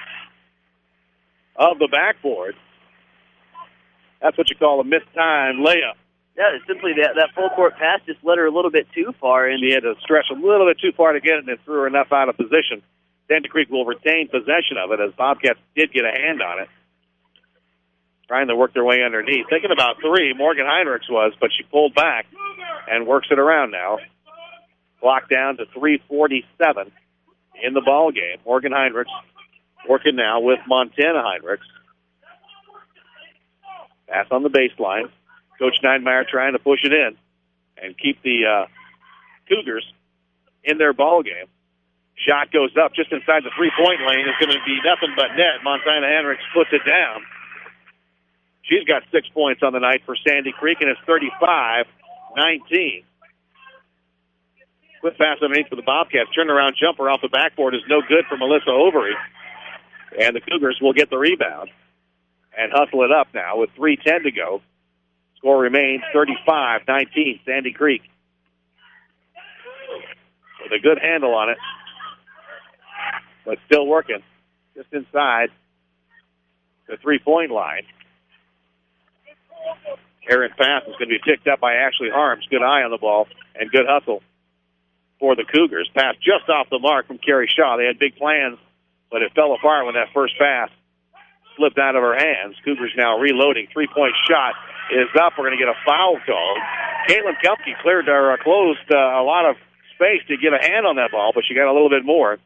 of the backboard. That's what you call a missed-time layup. Yeah, it's simply that full-court pass just led her a little bit too far. And she had to stretch a little bit too far to get it, and it threw her enough out of position. Sandy Creek will retain possession of it as Bobcats did get a hand on it. trying to work their way underneath. Thinking about three, Morgan Heinrichs was, but she pulled back and works it around now. Clock down to 3:47 in the ball game. Morgan Heinrichs working now with Montana Heinrichs. Pass on the baseline. Coach Neidmeyer trying to push it in and keep the Cougars in their ball game. Shot goes up just inside the three-point lane. It's going to be nothing but net. Montana Heinrichs puts it down. She's got 6 points on the night for Sandy Creek, and it's 35-19. Quick pass underneath for the Bobcats. Turnaround jumper off the backboard is no good for Melissa Overy. And the Cougars will get the rebound and hustle it up now with 3:10 to go. Score remains 35-19, Sandy Creek. With a good handle on it, but still working just inside the three-point line. Errant pass is going to be picked up by Ashley Harms. Good eye on the ball and good hustle for the Cougars. Pass just off the mark from Carrie Shaw. They had big plans, but it fell apart when that first pass slipped out of her hands. Cougars now reloading. Three-point shot is up. We're going to get a foul call. Caitlin Kumpke closed a lot of space to get a hand on that ball, but she got a little bit more.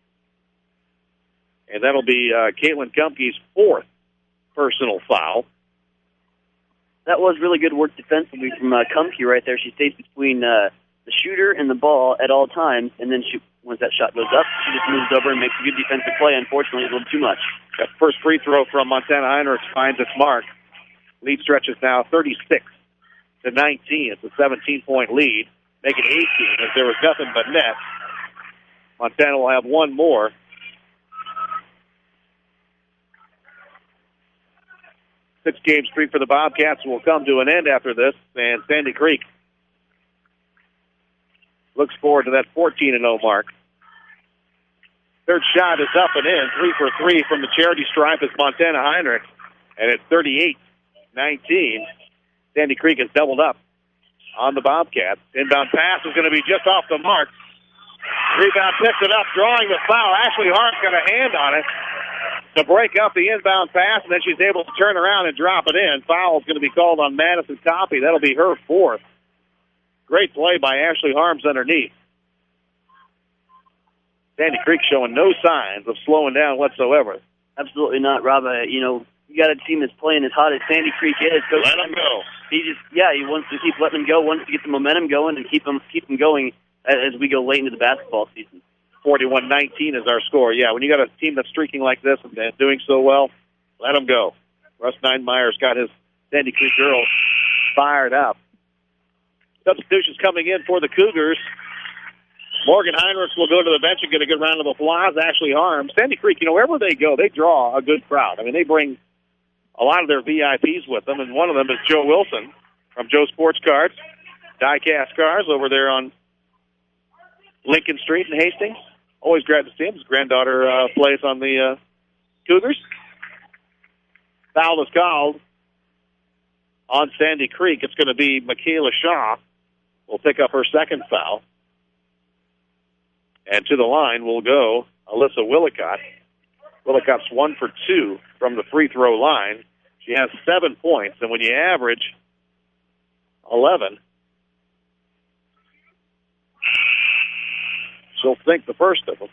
And that'll be Caitlin Kumpke's fourth personal foul. That was really good work defensively from Kumpke right there. She stays between the shooter and the ball at all times, and then once that shot goes up, she just moves over and makes a good defensive play. Unfortunately, a little too much. That first free throw from Montana Heinrichs finds its mark. Lead stretches now 36-19. It's a 17-point lead. Make it 18 if there was nothing but net. Montana will have one more. Six-game streak for the Bobcats will come to an end after this, and Sandy Creek looks forward to that 14-0 mark. Third shot is up and in, 3 for 3 from the charity stripe is Montana Heinrichs, and it's 38-19. Sandy Creek has doubled up on the Bobcats. Inbound pass is going to be just off the mark. Rebound picks it up, drawing the foul. Ashley Hart's got a hand on it to break up the inbound pass, and then she's able to turn around and drop it in. Foul is going to be called on Madison Coffey. That'll be her fourth. Great play by Ashley Harms underneath. Sandy Creek showing no signs of slowing down whatsoever. Absolutely not, Rob. You got a team that's playing as hot as Sandy Creek is. Let them go. He wants to keep letting them go, wants to get the momentum going and keep them going as we go late into the basketball season. 41-19 is our score. Yeah, when you got a team that's streaking like this and doing so well, let them go. Russ Neidmeyer's got his Sandy Creek girls fired up. Substitutions coming in for the Cougars. Morgan Heinrichs will go to the bench and get a good round of applause. Ashley Harms. Sandy Creek, wherever they go, they draw a good crowd. I mean, they bring a lot of their VIPs with them, and one of them is Joe Wilson from Joe Sports Cards, die-cast cars over there on Lincoln Street in Hastings. Always glad to see him. His granddaughter plays on the Cougars. Foul is called on Sandy Creek. It's going to be Michaela Shaw will pick up her second foul. And to the line will go Alyssa Willicott. Willicott's 1 for 2 from the free throw line. She has 7 points, and when you average 11, she'll sink the first of them.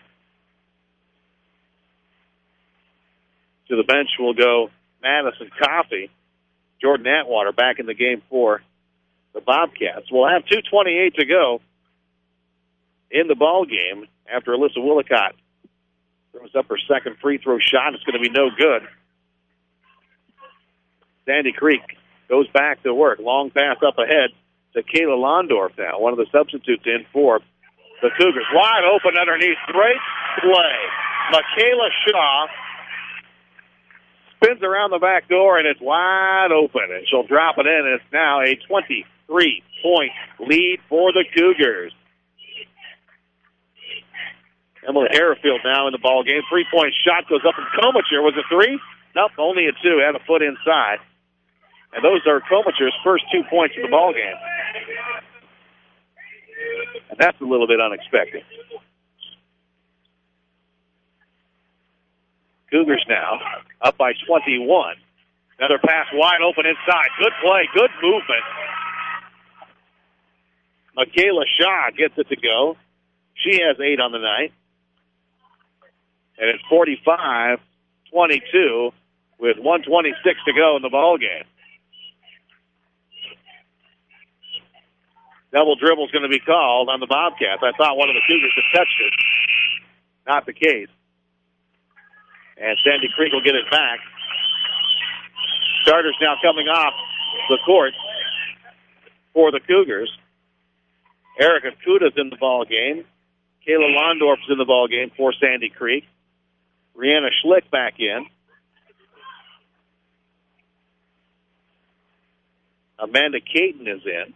To the bench will go Madison Coffey. Jordan Atwater back in the game for the Bobcats. We'll have 2:28 to go in the ball game after Alyssa Willicott throws up her second free throw shot. It's going to be no good. Sandy Creek goes back to work. Long pass up ahead to Kayla Londorf now, one of the substitutes in for the Cougars. Wide open underneath. Great play. Michaela Shaw spins around the back door, and it's wide open. And she'll drop it in, and it's now a 23-point lead for the Cougars. Emily Harrifield now in the ball game. 3-point shot goes up from Komacher. Was it 3? Nope, only a 2. Had a foot inside. And those are Komacher's first 2 points in the ball game. And that's a little bit unexpected. Cougars now up by 21. Another pass wide open inside. Good play, good movement. Michaela Shaw gets it to go. She has 8 on the night. And it's 45-22 with 1:26 to go in the ball game. Double dribble is going to be called on the Bobcats. I thought one of the Cougars had touched it. Not the case. And Sandy Creek will get it back. Starters now coming off the court for the Cougars. Erica Kuda's in the ball game. Kayla Londorf's in the ball game for Sandy Creek. Brianna Schlick back in. Amanda Caton is in.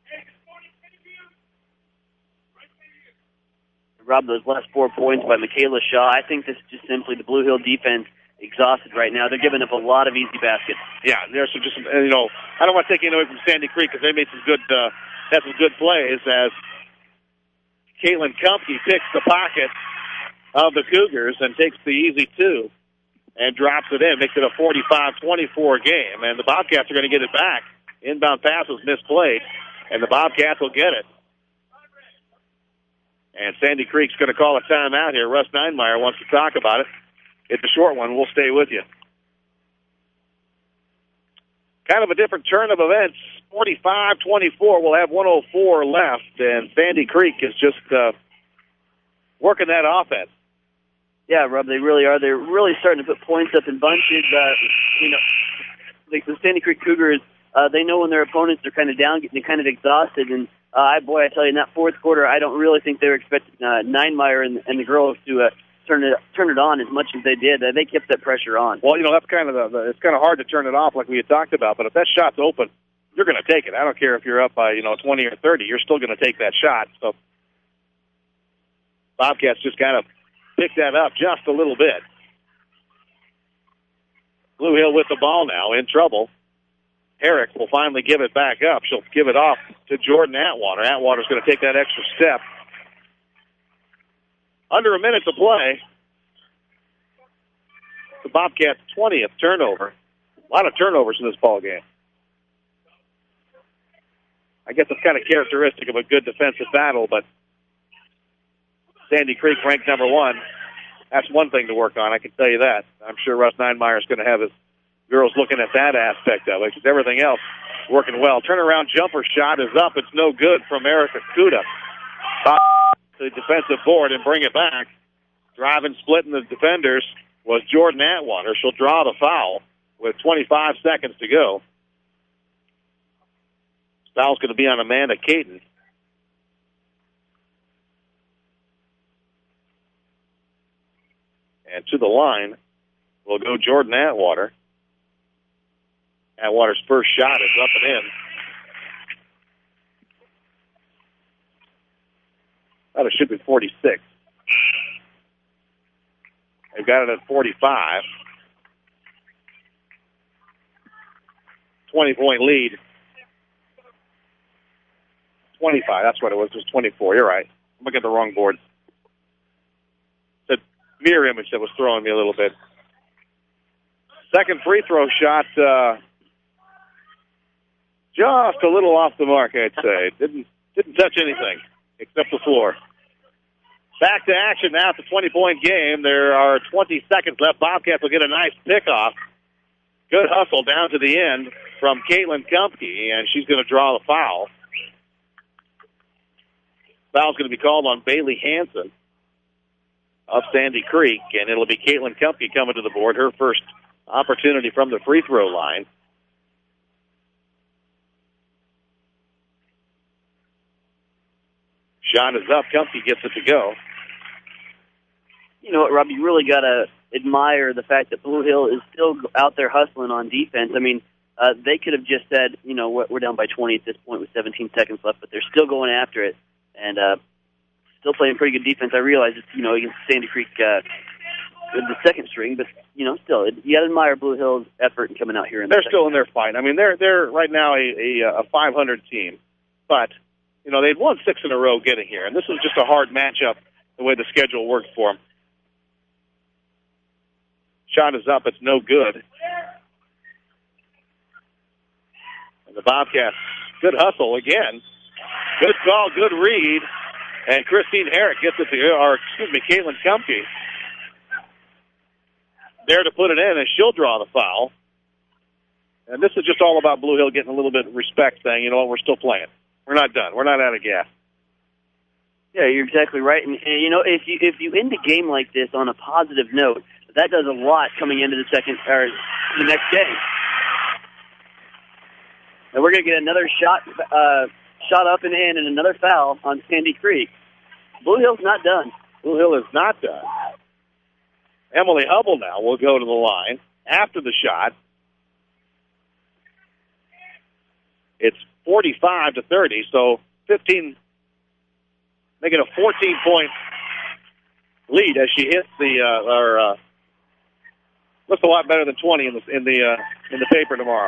Rob, those last 4 points by Michaela Shaw, I think this is just simply the Blue Hill defense exhausted right now. They're giving up a lot of easy baskets. Yeah, there's some just, I don't want to take anything away from Sandy Creek because they made some good, had some good plays as Caitlin Kumpke picks the pocket of the Cougars and takes the easy 2 and drops it in, makes it a 45-24 game, and the Bobcats are going to get it back. Inbound pass was misplayed, and the Bobcats will get it. And Sandy Creek's going to call a timeout here. Russ Neinmeyer wants to talk about it. It's a short one. We'll stay with you. Kind of a different turn of events. 45-24. We'll have 104 left, and Sandy Creek is just working that offense. Yeah, Rob, they really are. They're really starting to put points up in bunches. The Sandy Creek Cougars, they know when their opponents are kind of down, getting kind of exhausted, and I tell you, in that fourth quarter, I don't really think they were expecting Neinmeyer and the girls to turn it on as much as they did. They kept that pressure on. Well, that's kind of it's kind of hard to turn it off like we had talked about, but if that shot's open, you're going to take it. I don't care if you're up by 20 or 30, you're still going to take that shot. So Bobcats just kind of picked that up just a little bit. Blue Hill with the ball now, in trouble. Herrick will finally give it back up. She'll give it off to Jordan Atwater. Atwater's going to take that extra step. Under a minute to play. The Bobcats' 20th turnover. A lot of turnovers in this ball game. I guess it's kind of characteristic of a good defensive battle, but Sandy Creek ranked number 1. That's one thing to work on, I can tell you that. I'm sure Russ Neinmeyer is going to have his girls looking at that aspect of it, because everything else working well. Turnaround jumper shot is up. It's no good from Erica Kuda. The defensive board and bring it back. Driving, splitting the defenders was Jordan Atwater. She'll draw the foul with 25 seconds to go. Foul's going to be on Amanda Caton. And to the line will go Jordan Atwater. Atwater's first shot is up and in. That should be 46. They've got it at 45. 20-point lead. 25, that's what it was. It was 24. You're right. I'm looking at the wrong board. The mirror image that was throwing me a little bit. Second free throw shot, just a little off the mark, I'd say. Didn't touch anything except the floor. Back to action now. It's a 20-point game. There are 20 seconds left. Bobcats will get a nice pickoff. Good hustle down to the end from Caitlin Kumpke, and she's going to draw the foul. Foul's going to be called on Bailey Hansen of Sandy Creek, and it'll be Caitlin Kumpke coming to the board, her first opportunity from the free throw line. Shot is up. Kumpke gets it to go. You know what, Rob? You really got to admire the fact that Blue Hill is still out there hustling on defense. I mean, they could have just said, we're down by 20 at this point with 17 seconds left, but they're still going after it and still playing pretty good defense. I realize it's, against Sandy Creek with the second string, but, still, you got to admire Blue Hill's effort in coming out here. They're still in their fight. I mean, they're right now a 500 team, but they'd won 6 in a row getting here, and this was just a hard matchup the way the schedule worked for them. Shot is up. It's no good. And the Bobcats, good hustle again. Good call, good read. And Christine Herrick gets it to, Caitlin Kumke there to put it in, and she'll draw the foul. And this is just all about Blue Hill getting a little bit of respect, saying, you know what, we're still playing. We're not done. We're not out of gas. Yeah, you're exactly right. And you know, if you end a game like this on a positive note, that does a lot coming into the next game. And we're going to get another shot up and in, and another foul on Sandy Creek. Blue Hill's not done. Blue Hill is not done. Emily Hubble now will go to the line after the shot. It's 45-30, so 15, making a 14-point lead as she hits looks a lot better than 20 in the paper tomorrow.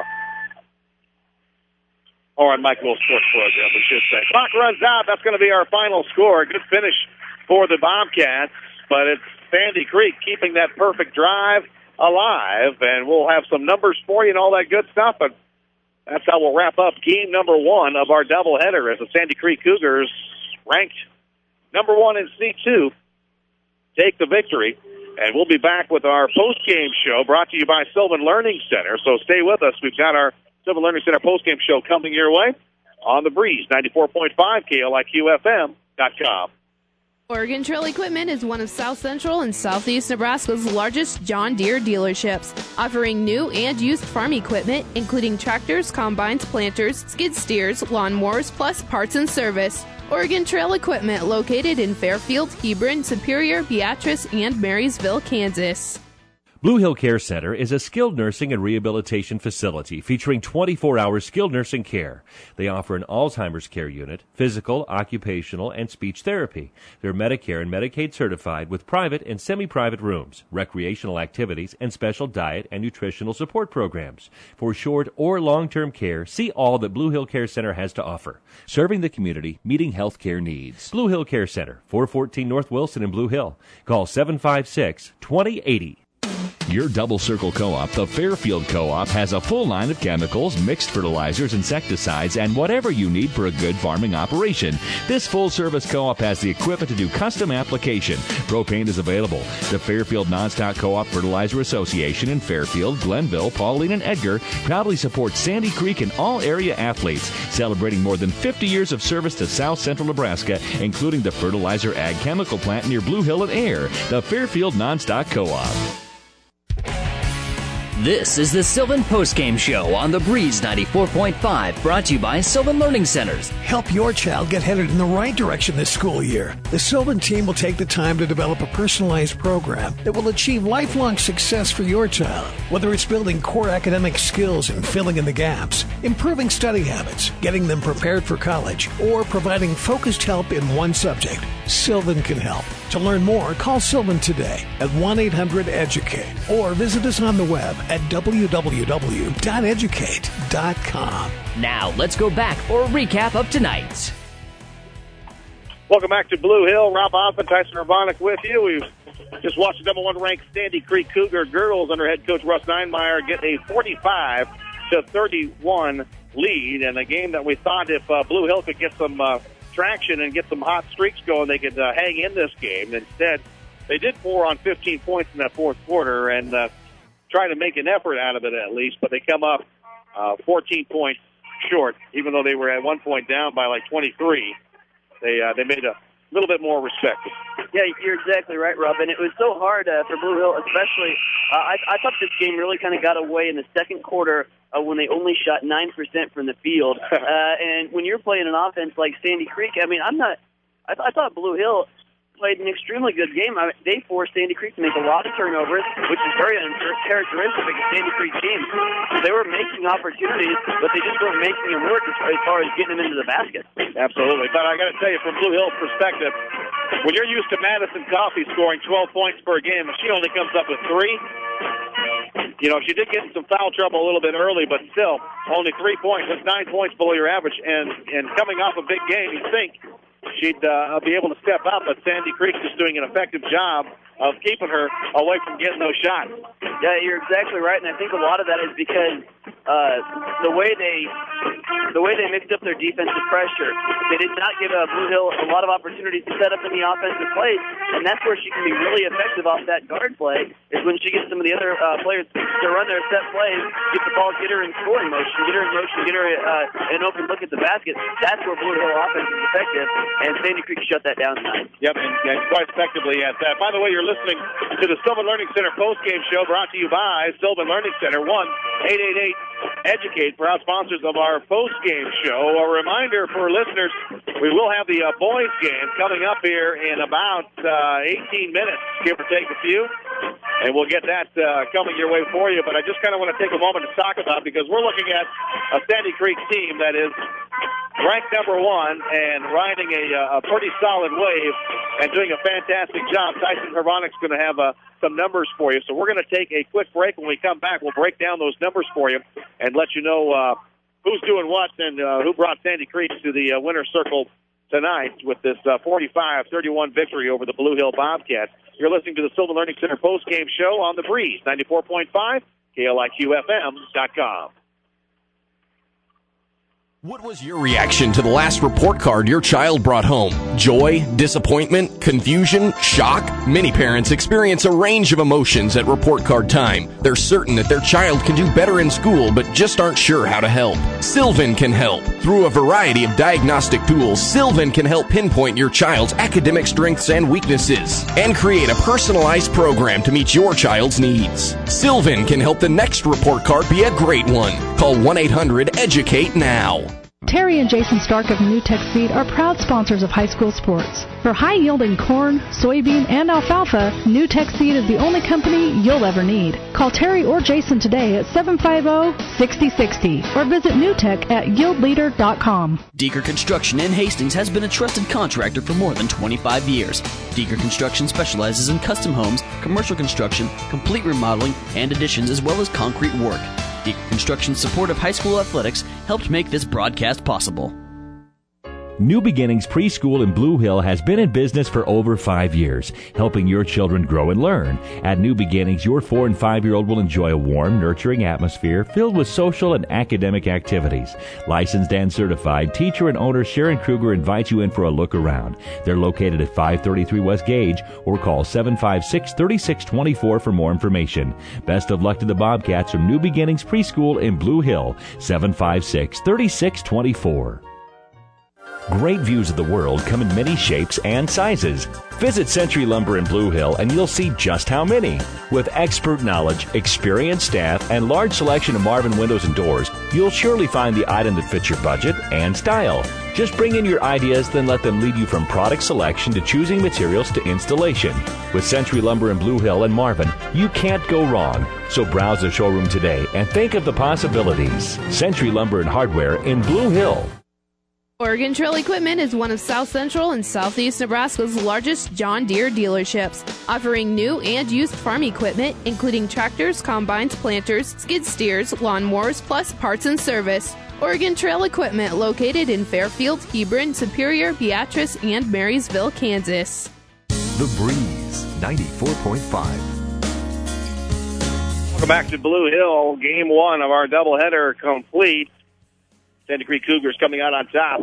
Or on Mike Will Sports Program, we should say. Clock runs out. That's going to be our final score. Good finish for the Bobcats, but it's Sandy Creek keeping that perfect drive alive, and we'll have some numbers for you and all that good stuff. But that's how we'll wrap up game number 1 of our doubleheader as the Sandy Creek Cougars, ranked number 1 in C2, take the victory. And we'll be back with our post-game show brought to you by Sylvan Learning Center. So stay with us. We've got our Sylvan Learning Center post-game show coming your way on the Breeze, 94.5 KLIQFM.com. Oregon Trail Equipment is one of South Central and Southeast Nebraska's largest John Deere dealerships, offering new and used farm equipment, including tractors, combines, planters, skid steers, lawnmowers, plus parts and service. Oregon Trail Equipment, located in Fairfield, Hebron, Superior, Beatrice, and Marysville, Kansas. Blue Hill Care Center is a skilled nursing and rehabilitation facility featuring 24-hour skilled nursing care. They offer an Alzheimer's care unit, physical, occupational, and speech therapy. They're Medicare and Medicaid certified with private and semi-private rooms, recreational activities, and special diet and nutritional support programs. For short or long-term care, see all that Blue Hill Care Center has to offer. Serving the community, meeting health care needs. Blue Hill Care Center, 414 North Wilson in Blue Hill. Call 756-2080. Your Double Circle Co-op, the Fairfield Co-op, has a full line of chemicals, mixed fertilizers, insecticides, and whatever you need for a good farming operation. This full-service co-op has the equipment to do custom application. Propane is available. The Fairfield Nonstock Co-op Fertilizer Association in Fairfield, Glenville, Pauline, and Edgar proudly supports Sandy Creek and all area athletes, celebrating more than 50 years of service to South Central Nebraska, including the fertilizer ag chemical plant near Blue Hill and Air. The Fairfield Nonstock Co-op. This is the Sylvan Postgame Show on the Breeze 94.5, brought to you by Sylvan Learning Centers. Help your child get headed in the right direction this school year. The Sylvan team will take the time to develop a personalized program that will achieve lifelong success for your child. Whether it's building core academic skills and filling in the gaps, improving study habits, getting them prepared for college, or providing focused help in one subject, Sylvan can help. To learn more, call Sylvan today at 1-800-EDUCATE or visit us on the web at www.educate.com. Now, let's go back for a recap of tonight. Welcome back to Blue Hill. Rob Osmond, Tyson Urbanic with you. We've just watched the number 1 ranked Sandy Creek Cougar girls under head coach Russ Neinmeyer get a 45-31 lead, and a game that we thought if Blue Hill could get some traction and get some hot streaks going, they could hang in this game. Instead, they did 4 on 15 points in that fourth quarter and try to make an effort out of it at least, but they come up 14 points short, even though they were at one point down by like 23. They made a little bit more respect. Yeah, you're exactly right, Rob. And it was so hard for Blue Hill, especially. I thought this game really kind of got away in the second quarter when they only shot 9% from the field. And when you're playing an offense like Sandy Creek, I mean, I thought Blue Hill played an extremely good game. They forced Sandy Creek to make a lot of turnovers, which is very uncharacteristic of a Sandy Creek team. They were making opportunities, but they just weren't making them work as far as getting them into the basket. Absolutely. But I got to tell you, from Blue Hill's perspective, when you're used to Madison Coffey scoring 12 points per game, and she only comes up with 3, you know, she did get in some foul trouble a little bit early, but still, only 3 points. That's 9 points below your average. And coming off a big game, you think she'd be able to step up, but Sandy Creek's just doing an effective job of keeping her away from getting those shots. Yeah, you're exactly right, and I think a lot of that is because the way they mixed up their defensive pressure, they did not give Blue Hill a lot of opportunities to set up in the offensive plays, and that's where she can be really effective off that guard play, is when she gets some of the other players to run their set plays, get the ball, get her in scoring motion, get her an open look at the basket. That's where Blue Hill offense is effective, and Sandy Creek shut that down tonight. Yep, and quite effectively at that. By the way, you're listening to the Sylvan Learning Center postgame show brought to you by Sylvan Learning Center. 1-888-EDUCATE, proud sponsors of our postgame show. A reminder for listeners, we will have the boys game coming up here in about 18 minutes, give or take a few. And we'll get that coming your way for you. But I just kind of want to take a moment to talk about, because we're looking at a Sandy Creek team that is ranked number 1 and riding a pretty solid wave and doing a fantastic job. Tyson Hervonic's going to have some numbers for you. So we're going to take a quick break. When we come back, we'll break down those numbers for you and let you know who's doing what and who brought Sandy Creek to the winner's circle tonight with this 45-31 victory over the Blue Hill Bobcats. You're listening to the Sylvan Learning Center postgame show on The Breeze, 94.5, KLIQFM.com. What was your reaction to the last report card your child brought home? Joy, disappointment, confusion, shock? Many parents experience a range of emotions at report card time. They're certain that their child can do better in school, but just aren't sure how to help. Sylvan can help. Through a variety of diagnostic tools, Sylvan can help pinpoint your child's academic strengths and weaknesses and create a personalized program to meet your child's needs. Sylvan can help the next report card be a great one. Call 1-800-EDUCATE now. Terry and Jason Stark of NewTek Seed are proud sponsors of high school sports. For high-yielding corn, soybean, and alfalfa, NewTek Seed is the only company you'll ever need. Call Terry or Jason today at 750-6060 or visit NewTek at yieldleader.com. Deeker Construction in Hastings has been a trusted contractor for more than 25 years. Deeker Construction specializes in custom homes, commercial construction, complete remodeling, and additions, as well as concrete work. Deeker Construction's support of high school athletics helped make this broadcast possible. New Beginnings Preschool in Blue Hill has been in business for over 5 years, helping your children grow and learn. At New Beginnings, your 4- and 5-year-old will enjoy a warm, nurturing atmosphere filled with social and academic activities. Licensed and certified, teacher and owner Sharon Kruger invites you in for a look around. They're located at 533 West Gage, or call 756-3624 for more information. Best of luck to the Bobcats from New Beginnings Preschool in Blue Hill, 756-3624. Great views of the world come in many shapes and sizes. Visit Century Lumber in Blue Hill and you'll see just how many. With expert knowledge, experienced staff, and large selection of Marvin windows and doors, you'll surely find the item that fits your budget and style. Just bring in your ideas, then let them lead you from product selection to choosing materials to installation. With Century Lumber in Blue Hill and Marvin, you can't go wrong. So browse the showroom today and think of the possibilities. Century Lumber and Hardware in Blue Hill. Oregon Trail Equipment is one of South Central and Southeast Nebraska's largest John Deere dealerships, offering new and used farm equipment, including tractors, combines, planters, skid steers, lawnmowers, plus parts and service. Oregon Trail Equipment, located in Fairfield, Hebron, Superior, Beatrice, and Marysville, Kansas. The Breeze, 94.5. Welcome back to Blue Hill. Game 1 of our doubleheader complete. Sandy Creek Cougars coming out on top,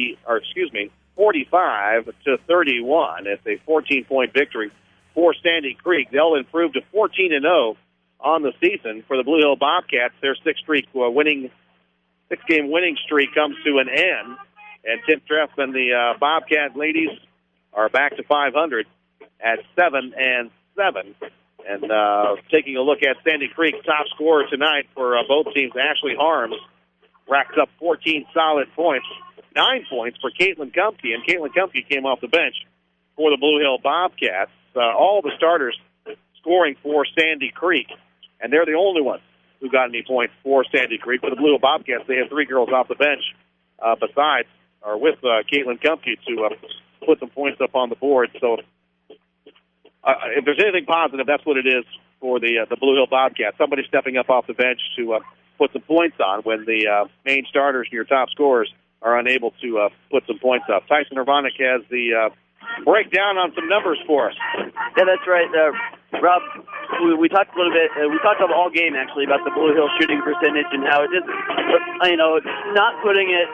45-31. It's a 14-point victory for Sandy Creek. They'll improve to 14-0 on the season. For the Blue Hill Bobcats, their six-game winning streak comes to an end. And Tim Treff and the Bobcat ladies are back to 500 at 7-7. And taking a look at Sandy Creek's top scorer tonight for both teams, Ashley Harms, racks up 14 solid points, 9 points for Caitlin Kumpke, and Caitlin Kumpke came off the bench for the Blue Hill Bobcats. All the starters scoring for Sandy Creek, and they're the only ones who got any points for Sandy Creek. For the Blue Hill Bobcats, they have 3 girls off the bench with Caitlin Kumpke to put some points up on the board. So if there's anything positive, that's what it is for the Blue Hill Bobcats. Somebody stepping up off the bench to put some points on when the main starters and your top scorers are unable to put some points up. Tyson Hervonic has the breakdown on some numbers for us. Yeah, that's right. Rob, we talked a little bit. We talked about all game actually about the Blue Hill shooting percentage and how it just, not putting it,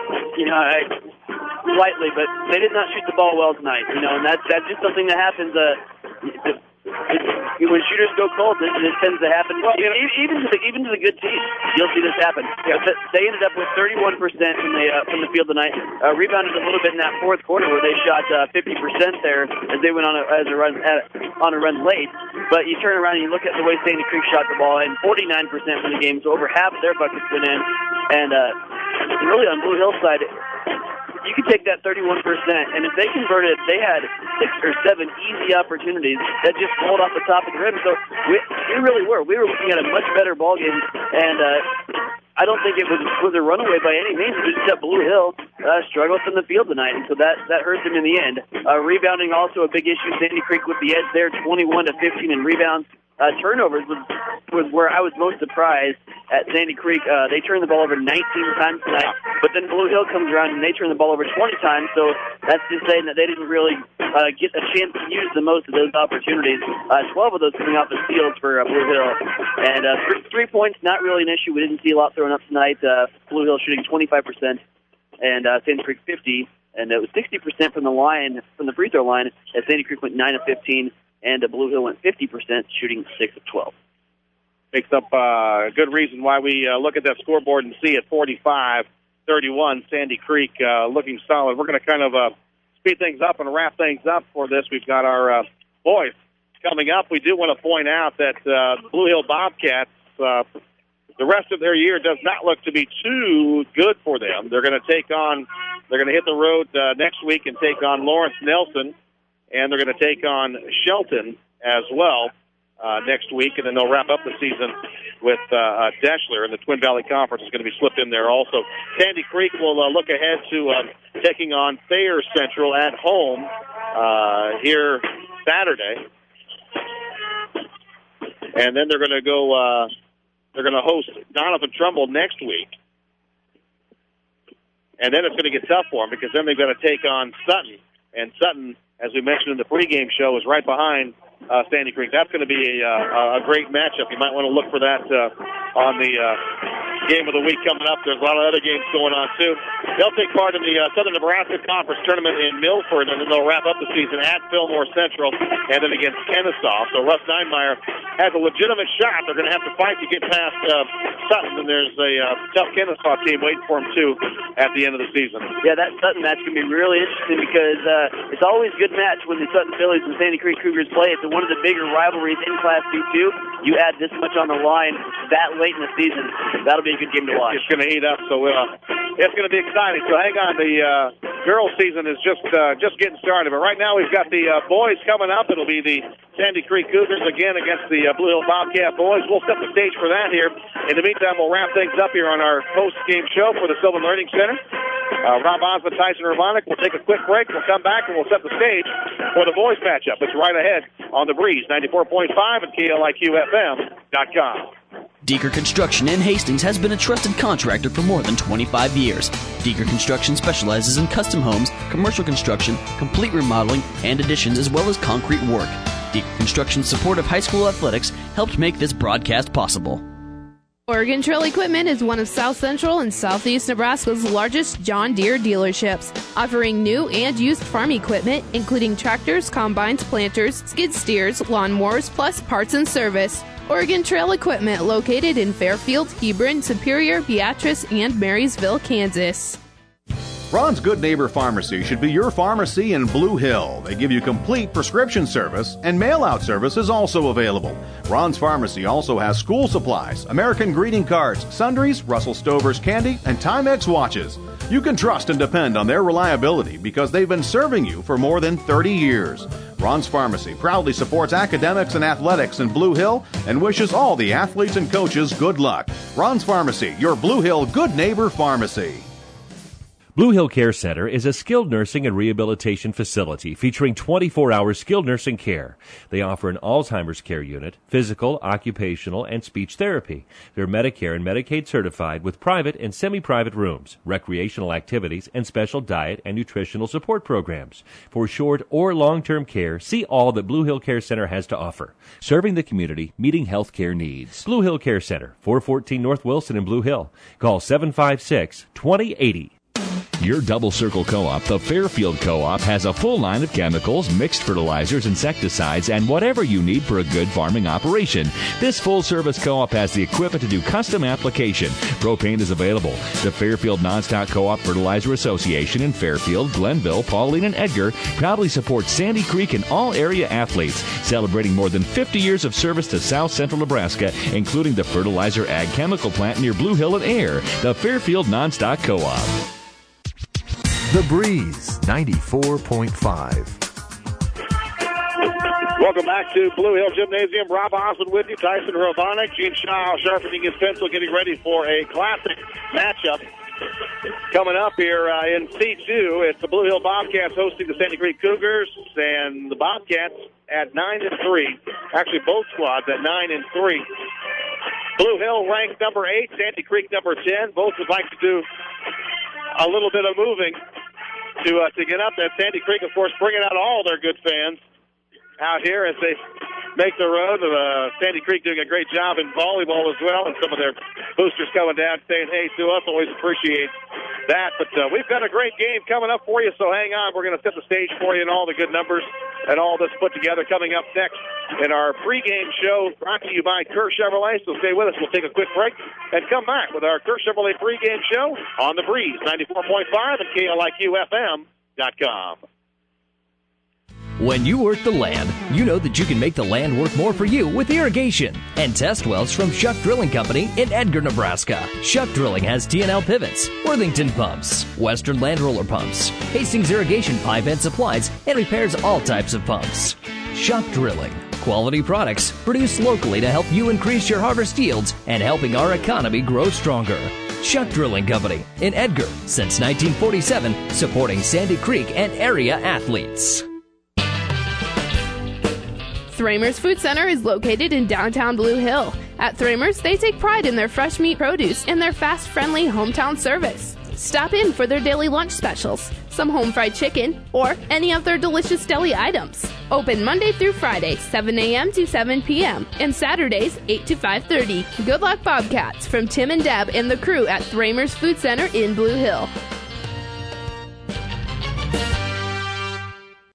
lightly, but they did not shoot the ball well tonight. And that's just something that happens. When shooters go cold, this tends to happen. Well, even to the good teams, you'll see this happen. They ended up with 31% from the field tonight. Rebounded a little bit in that fourth quarter where they shot 50% there as they went on a run late. But you turn around and you look at the way Sandy Creek shot the ball, and 49% for the game, so over half of their buckets went in. And really on Blue Hill's side, you could take that 31%, and if they converted, they had 6 or 7 easy opportunities that just rolled off the top of the rim. So we really were. We were looking at a much better ball game, and I don't think it was a runaway by any means. It was just that Blue Hill struggled from the field tonight, and so that hurt them in the end. Rebounding also a big issue. Sandy Creek with the edge there, 21 to 15 in rebounds. Turnovers was where I was most surprised at Sandy Creek. They turned the ball over 19 times tonight, but then Blue Hill comes around and they turn the ball over 20 times, so that's just saying that they didn't really get a chance to use the most of those opportunities. 12 of those coming off the field for Blue Hill. And 3 points, not really an issue. We didn't see a lot thrown up tonight. Blue Hill shooting 25%, and Sandy Creek 50%. And it was 60% from the free throw line, as Sandy Creek went 9 of 15. And Blue Hill went 50%, shooting 6 of 12. Makes up a good reason why we look at that scoreboard and see at 45-31, Sandy Creek looking solid. We're going to kind of speed things up and wrap things up for this. We've got our boys coming up. We do want to point out that Blue Hill Bobcats, the rest of their year does not look to be too good for them. They're going to hit the road next week and take on Lawrence Nelson. And they're going to take on Shelton as well next week, and then they'll wrap up the season with Deschler, and the Twin Valley Conference is going to be slipped in there also. Sandy Creek will look ahead to taking on Thayer Central at home here Saturday, and then they're going to go. They're going to host Donovan Trumbull next week, and then it's going to get tough for them because then they've got to take on Sutton, and Sutton, as we mentioned in the pregame show, is right behind Sandy Creek. That's going to be a great matchup. You might want to look for that on the game of the week coming up. There's a lot of other games going on, too. They'll take part in the Southern Nebraska Conference Tournament in Milford, and then they'll wrap up the season at Fillmore Central and then against Kennesaw. So Russ Neinmeyer has a legitimate shot. They're going to have to fight to get past Sutton, and there's a tough Kennesaw team waiting for them, too, at the end of the season. Yeah, that Sutton match can be really interesting because it's always a good match when the Sutton Phillies and Sandy Creek Cougars play. It's one of the bigger rivalries in Class D2. You add this much on the line that late in the season, that'll be a good game to watch. It's going to heat up, so it's going to be exciting. So hang on, the girls' season is just getting started. But right now we've got the boys coming up. It'll be the Sandy Creek Cougars again against the Blue Hill Bobcat boys. We'll set the stage for that here. In the meantime, we'll wrap things up here on our post-game show for the Sylvan Learning Center. Rob Osmond, Tyson Urbanic. We'll take a quick break. We'll come back and we'll set the stage for the boys matchup. It's right ahead on the Breeze, 94.5 and KLIQFM.com. Deeker Construction in Hastings has been a trusted contractor for more than 25 years. Deeker Construction specializes in custom homes, commercial construction, complete remodeling, and additions, as well as concrete work. Deeker Construction's support of high school athletics helped make this broadcast possible. Oregon Trail Equipment is one of South Central and Southeast Nebraska's largest John Deere dealerships, offering new and used farm equipment, including tractors, combines, planters, skid steers, lawnmowers, plus parts and service. Oregon Trail Equipment, located in Fairfield, Hebron, Superior, Beatrice, and Marysville, Kansas. Ron's Good Neighbor Pharmacy should be your pharmacy in Blue Hill. They give you complete prescription service, and mail-out service is also available. Ron's Pharmacy also has school supplies, American greeting cards, sundries, Russell Stover's candy, and Timex watches. You can trust and depend on their reliability because they've been serving you for more than 30 years. Ron's Pharmacy proudly supports academics and athletics in Blue Hill and wishes all the athletes and coaches good luck. Ron's Pharmacy, your Blue Hill Good Neighbor Pharmacy. Blue Hill Care Center is a skilled nursing and rehabilitation facility featuring 24-hour skilled nursing care. They offer an Alzheimer's care unit, physical, occupational, and speech therapy. They're Medicare and Medicaid certified with private and semi-private rooms, recreational activities, and special diet and nutritional support programs. For short or long-term care, see all that Blue Hill Care Center has to offer. Serving the community, meeting health care needs. Blue Hill Care Center, 414 North Wilson in Blue Hill. Call 756-2080. Your Double Circle Co-op, the Fairfield Co-op, has a full line of chemicals, mixed fertilizers, insecticides, and whatever you need for a good farming operation. This full-service co-op has the equipment to do custom application. Propane is available. The Fairfield Nonstock Co-op Fertilizer Association in Fairfield, Glenville, Pauline, and Edgar proudly supports Sandy Creek and all area athletes, celebrating more than 50 years of service to South Central Nebraska, including the fertilizer ag chemical plant near Blue Hill and Air. The Fairfield Nonstock Co-op. The Breeze 94.5. Welcome back to Blue Hill Gymnasium. Rob Osmond with you, Tyson Rovonic, Gene Shaw sharpening his pencil, getting ready for a classic matchup. Coming up here in C2, it's the Blue Hill Bobcats hosting the Sandy Creek Cougars, and the Bobcats at 9-3. Actually, both squads at 9-3. Blue Hill ranked number 8, Sandy Creek number 10. Both would like to do a little bit of moving to get up there. Sandy Creek, of course, bringing out all their good fans out here as they make the road. Sandy Creek doing a great job in volleyball as well, and some of their boosters coming down saying hey to us. Always appreciate that. But we've got a great game coming up for you, so hang on. We're going to set the stage for you and all the good numbers and all this put together coming up next in our pregame show brought to you by Kerr Chevrolet. So stay with us. We'll take a quick break and come back with our Kerr Chevrolet pregame show on The Breeze 94.5 and KLIQFM.com. When you work the land, you know that you can make the land work more for you with irrigation and test wells from Shuck Drilling Company in Edgar, Nebraska. Shuck Drilling has T&L pivots, Worthington pumps, Western Land Roller pumps, Hastings irrigation pipe and supplies, and repairs all types of pumps. Shuck Drilling. Quality products produced locally to help you increase your harvest yields and helping our economy grow stronger. Shuck Drilling Company in Edgar since 1947, supporting Sandy Creek and area athletes. Thramer's Food Center is located in downtown Blue Hill. At Thramer's, they take pride in their fresh meat produce and their fast, friendly hometown service. Stop in for their daily lunch specials, some home fried chicken, or any of their delicious deli items. Open Monday through Friday, 7 a.m. to 7 p.m., and Saturdays, 8 to 5:30. Good luck, Bobcats, from Tim and Deb and the crew at Thramer's Food Center in Blue Hill.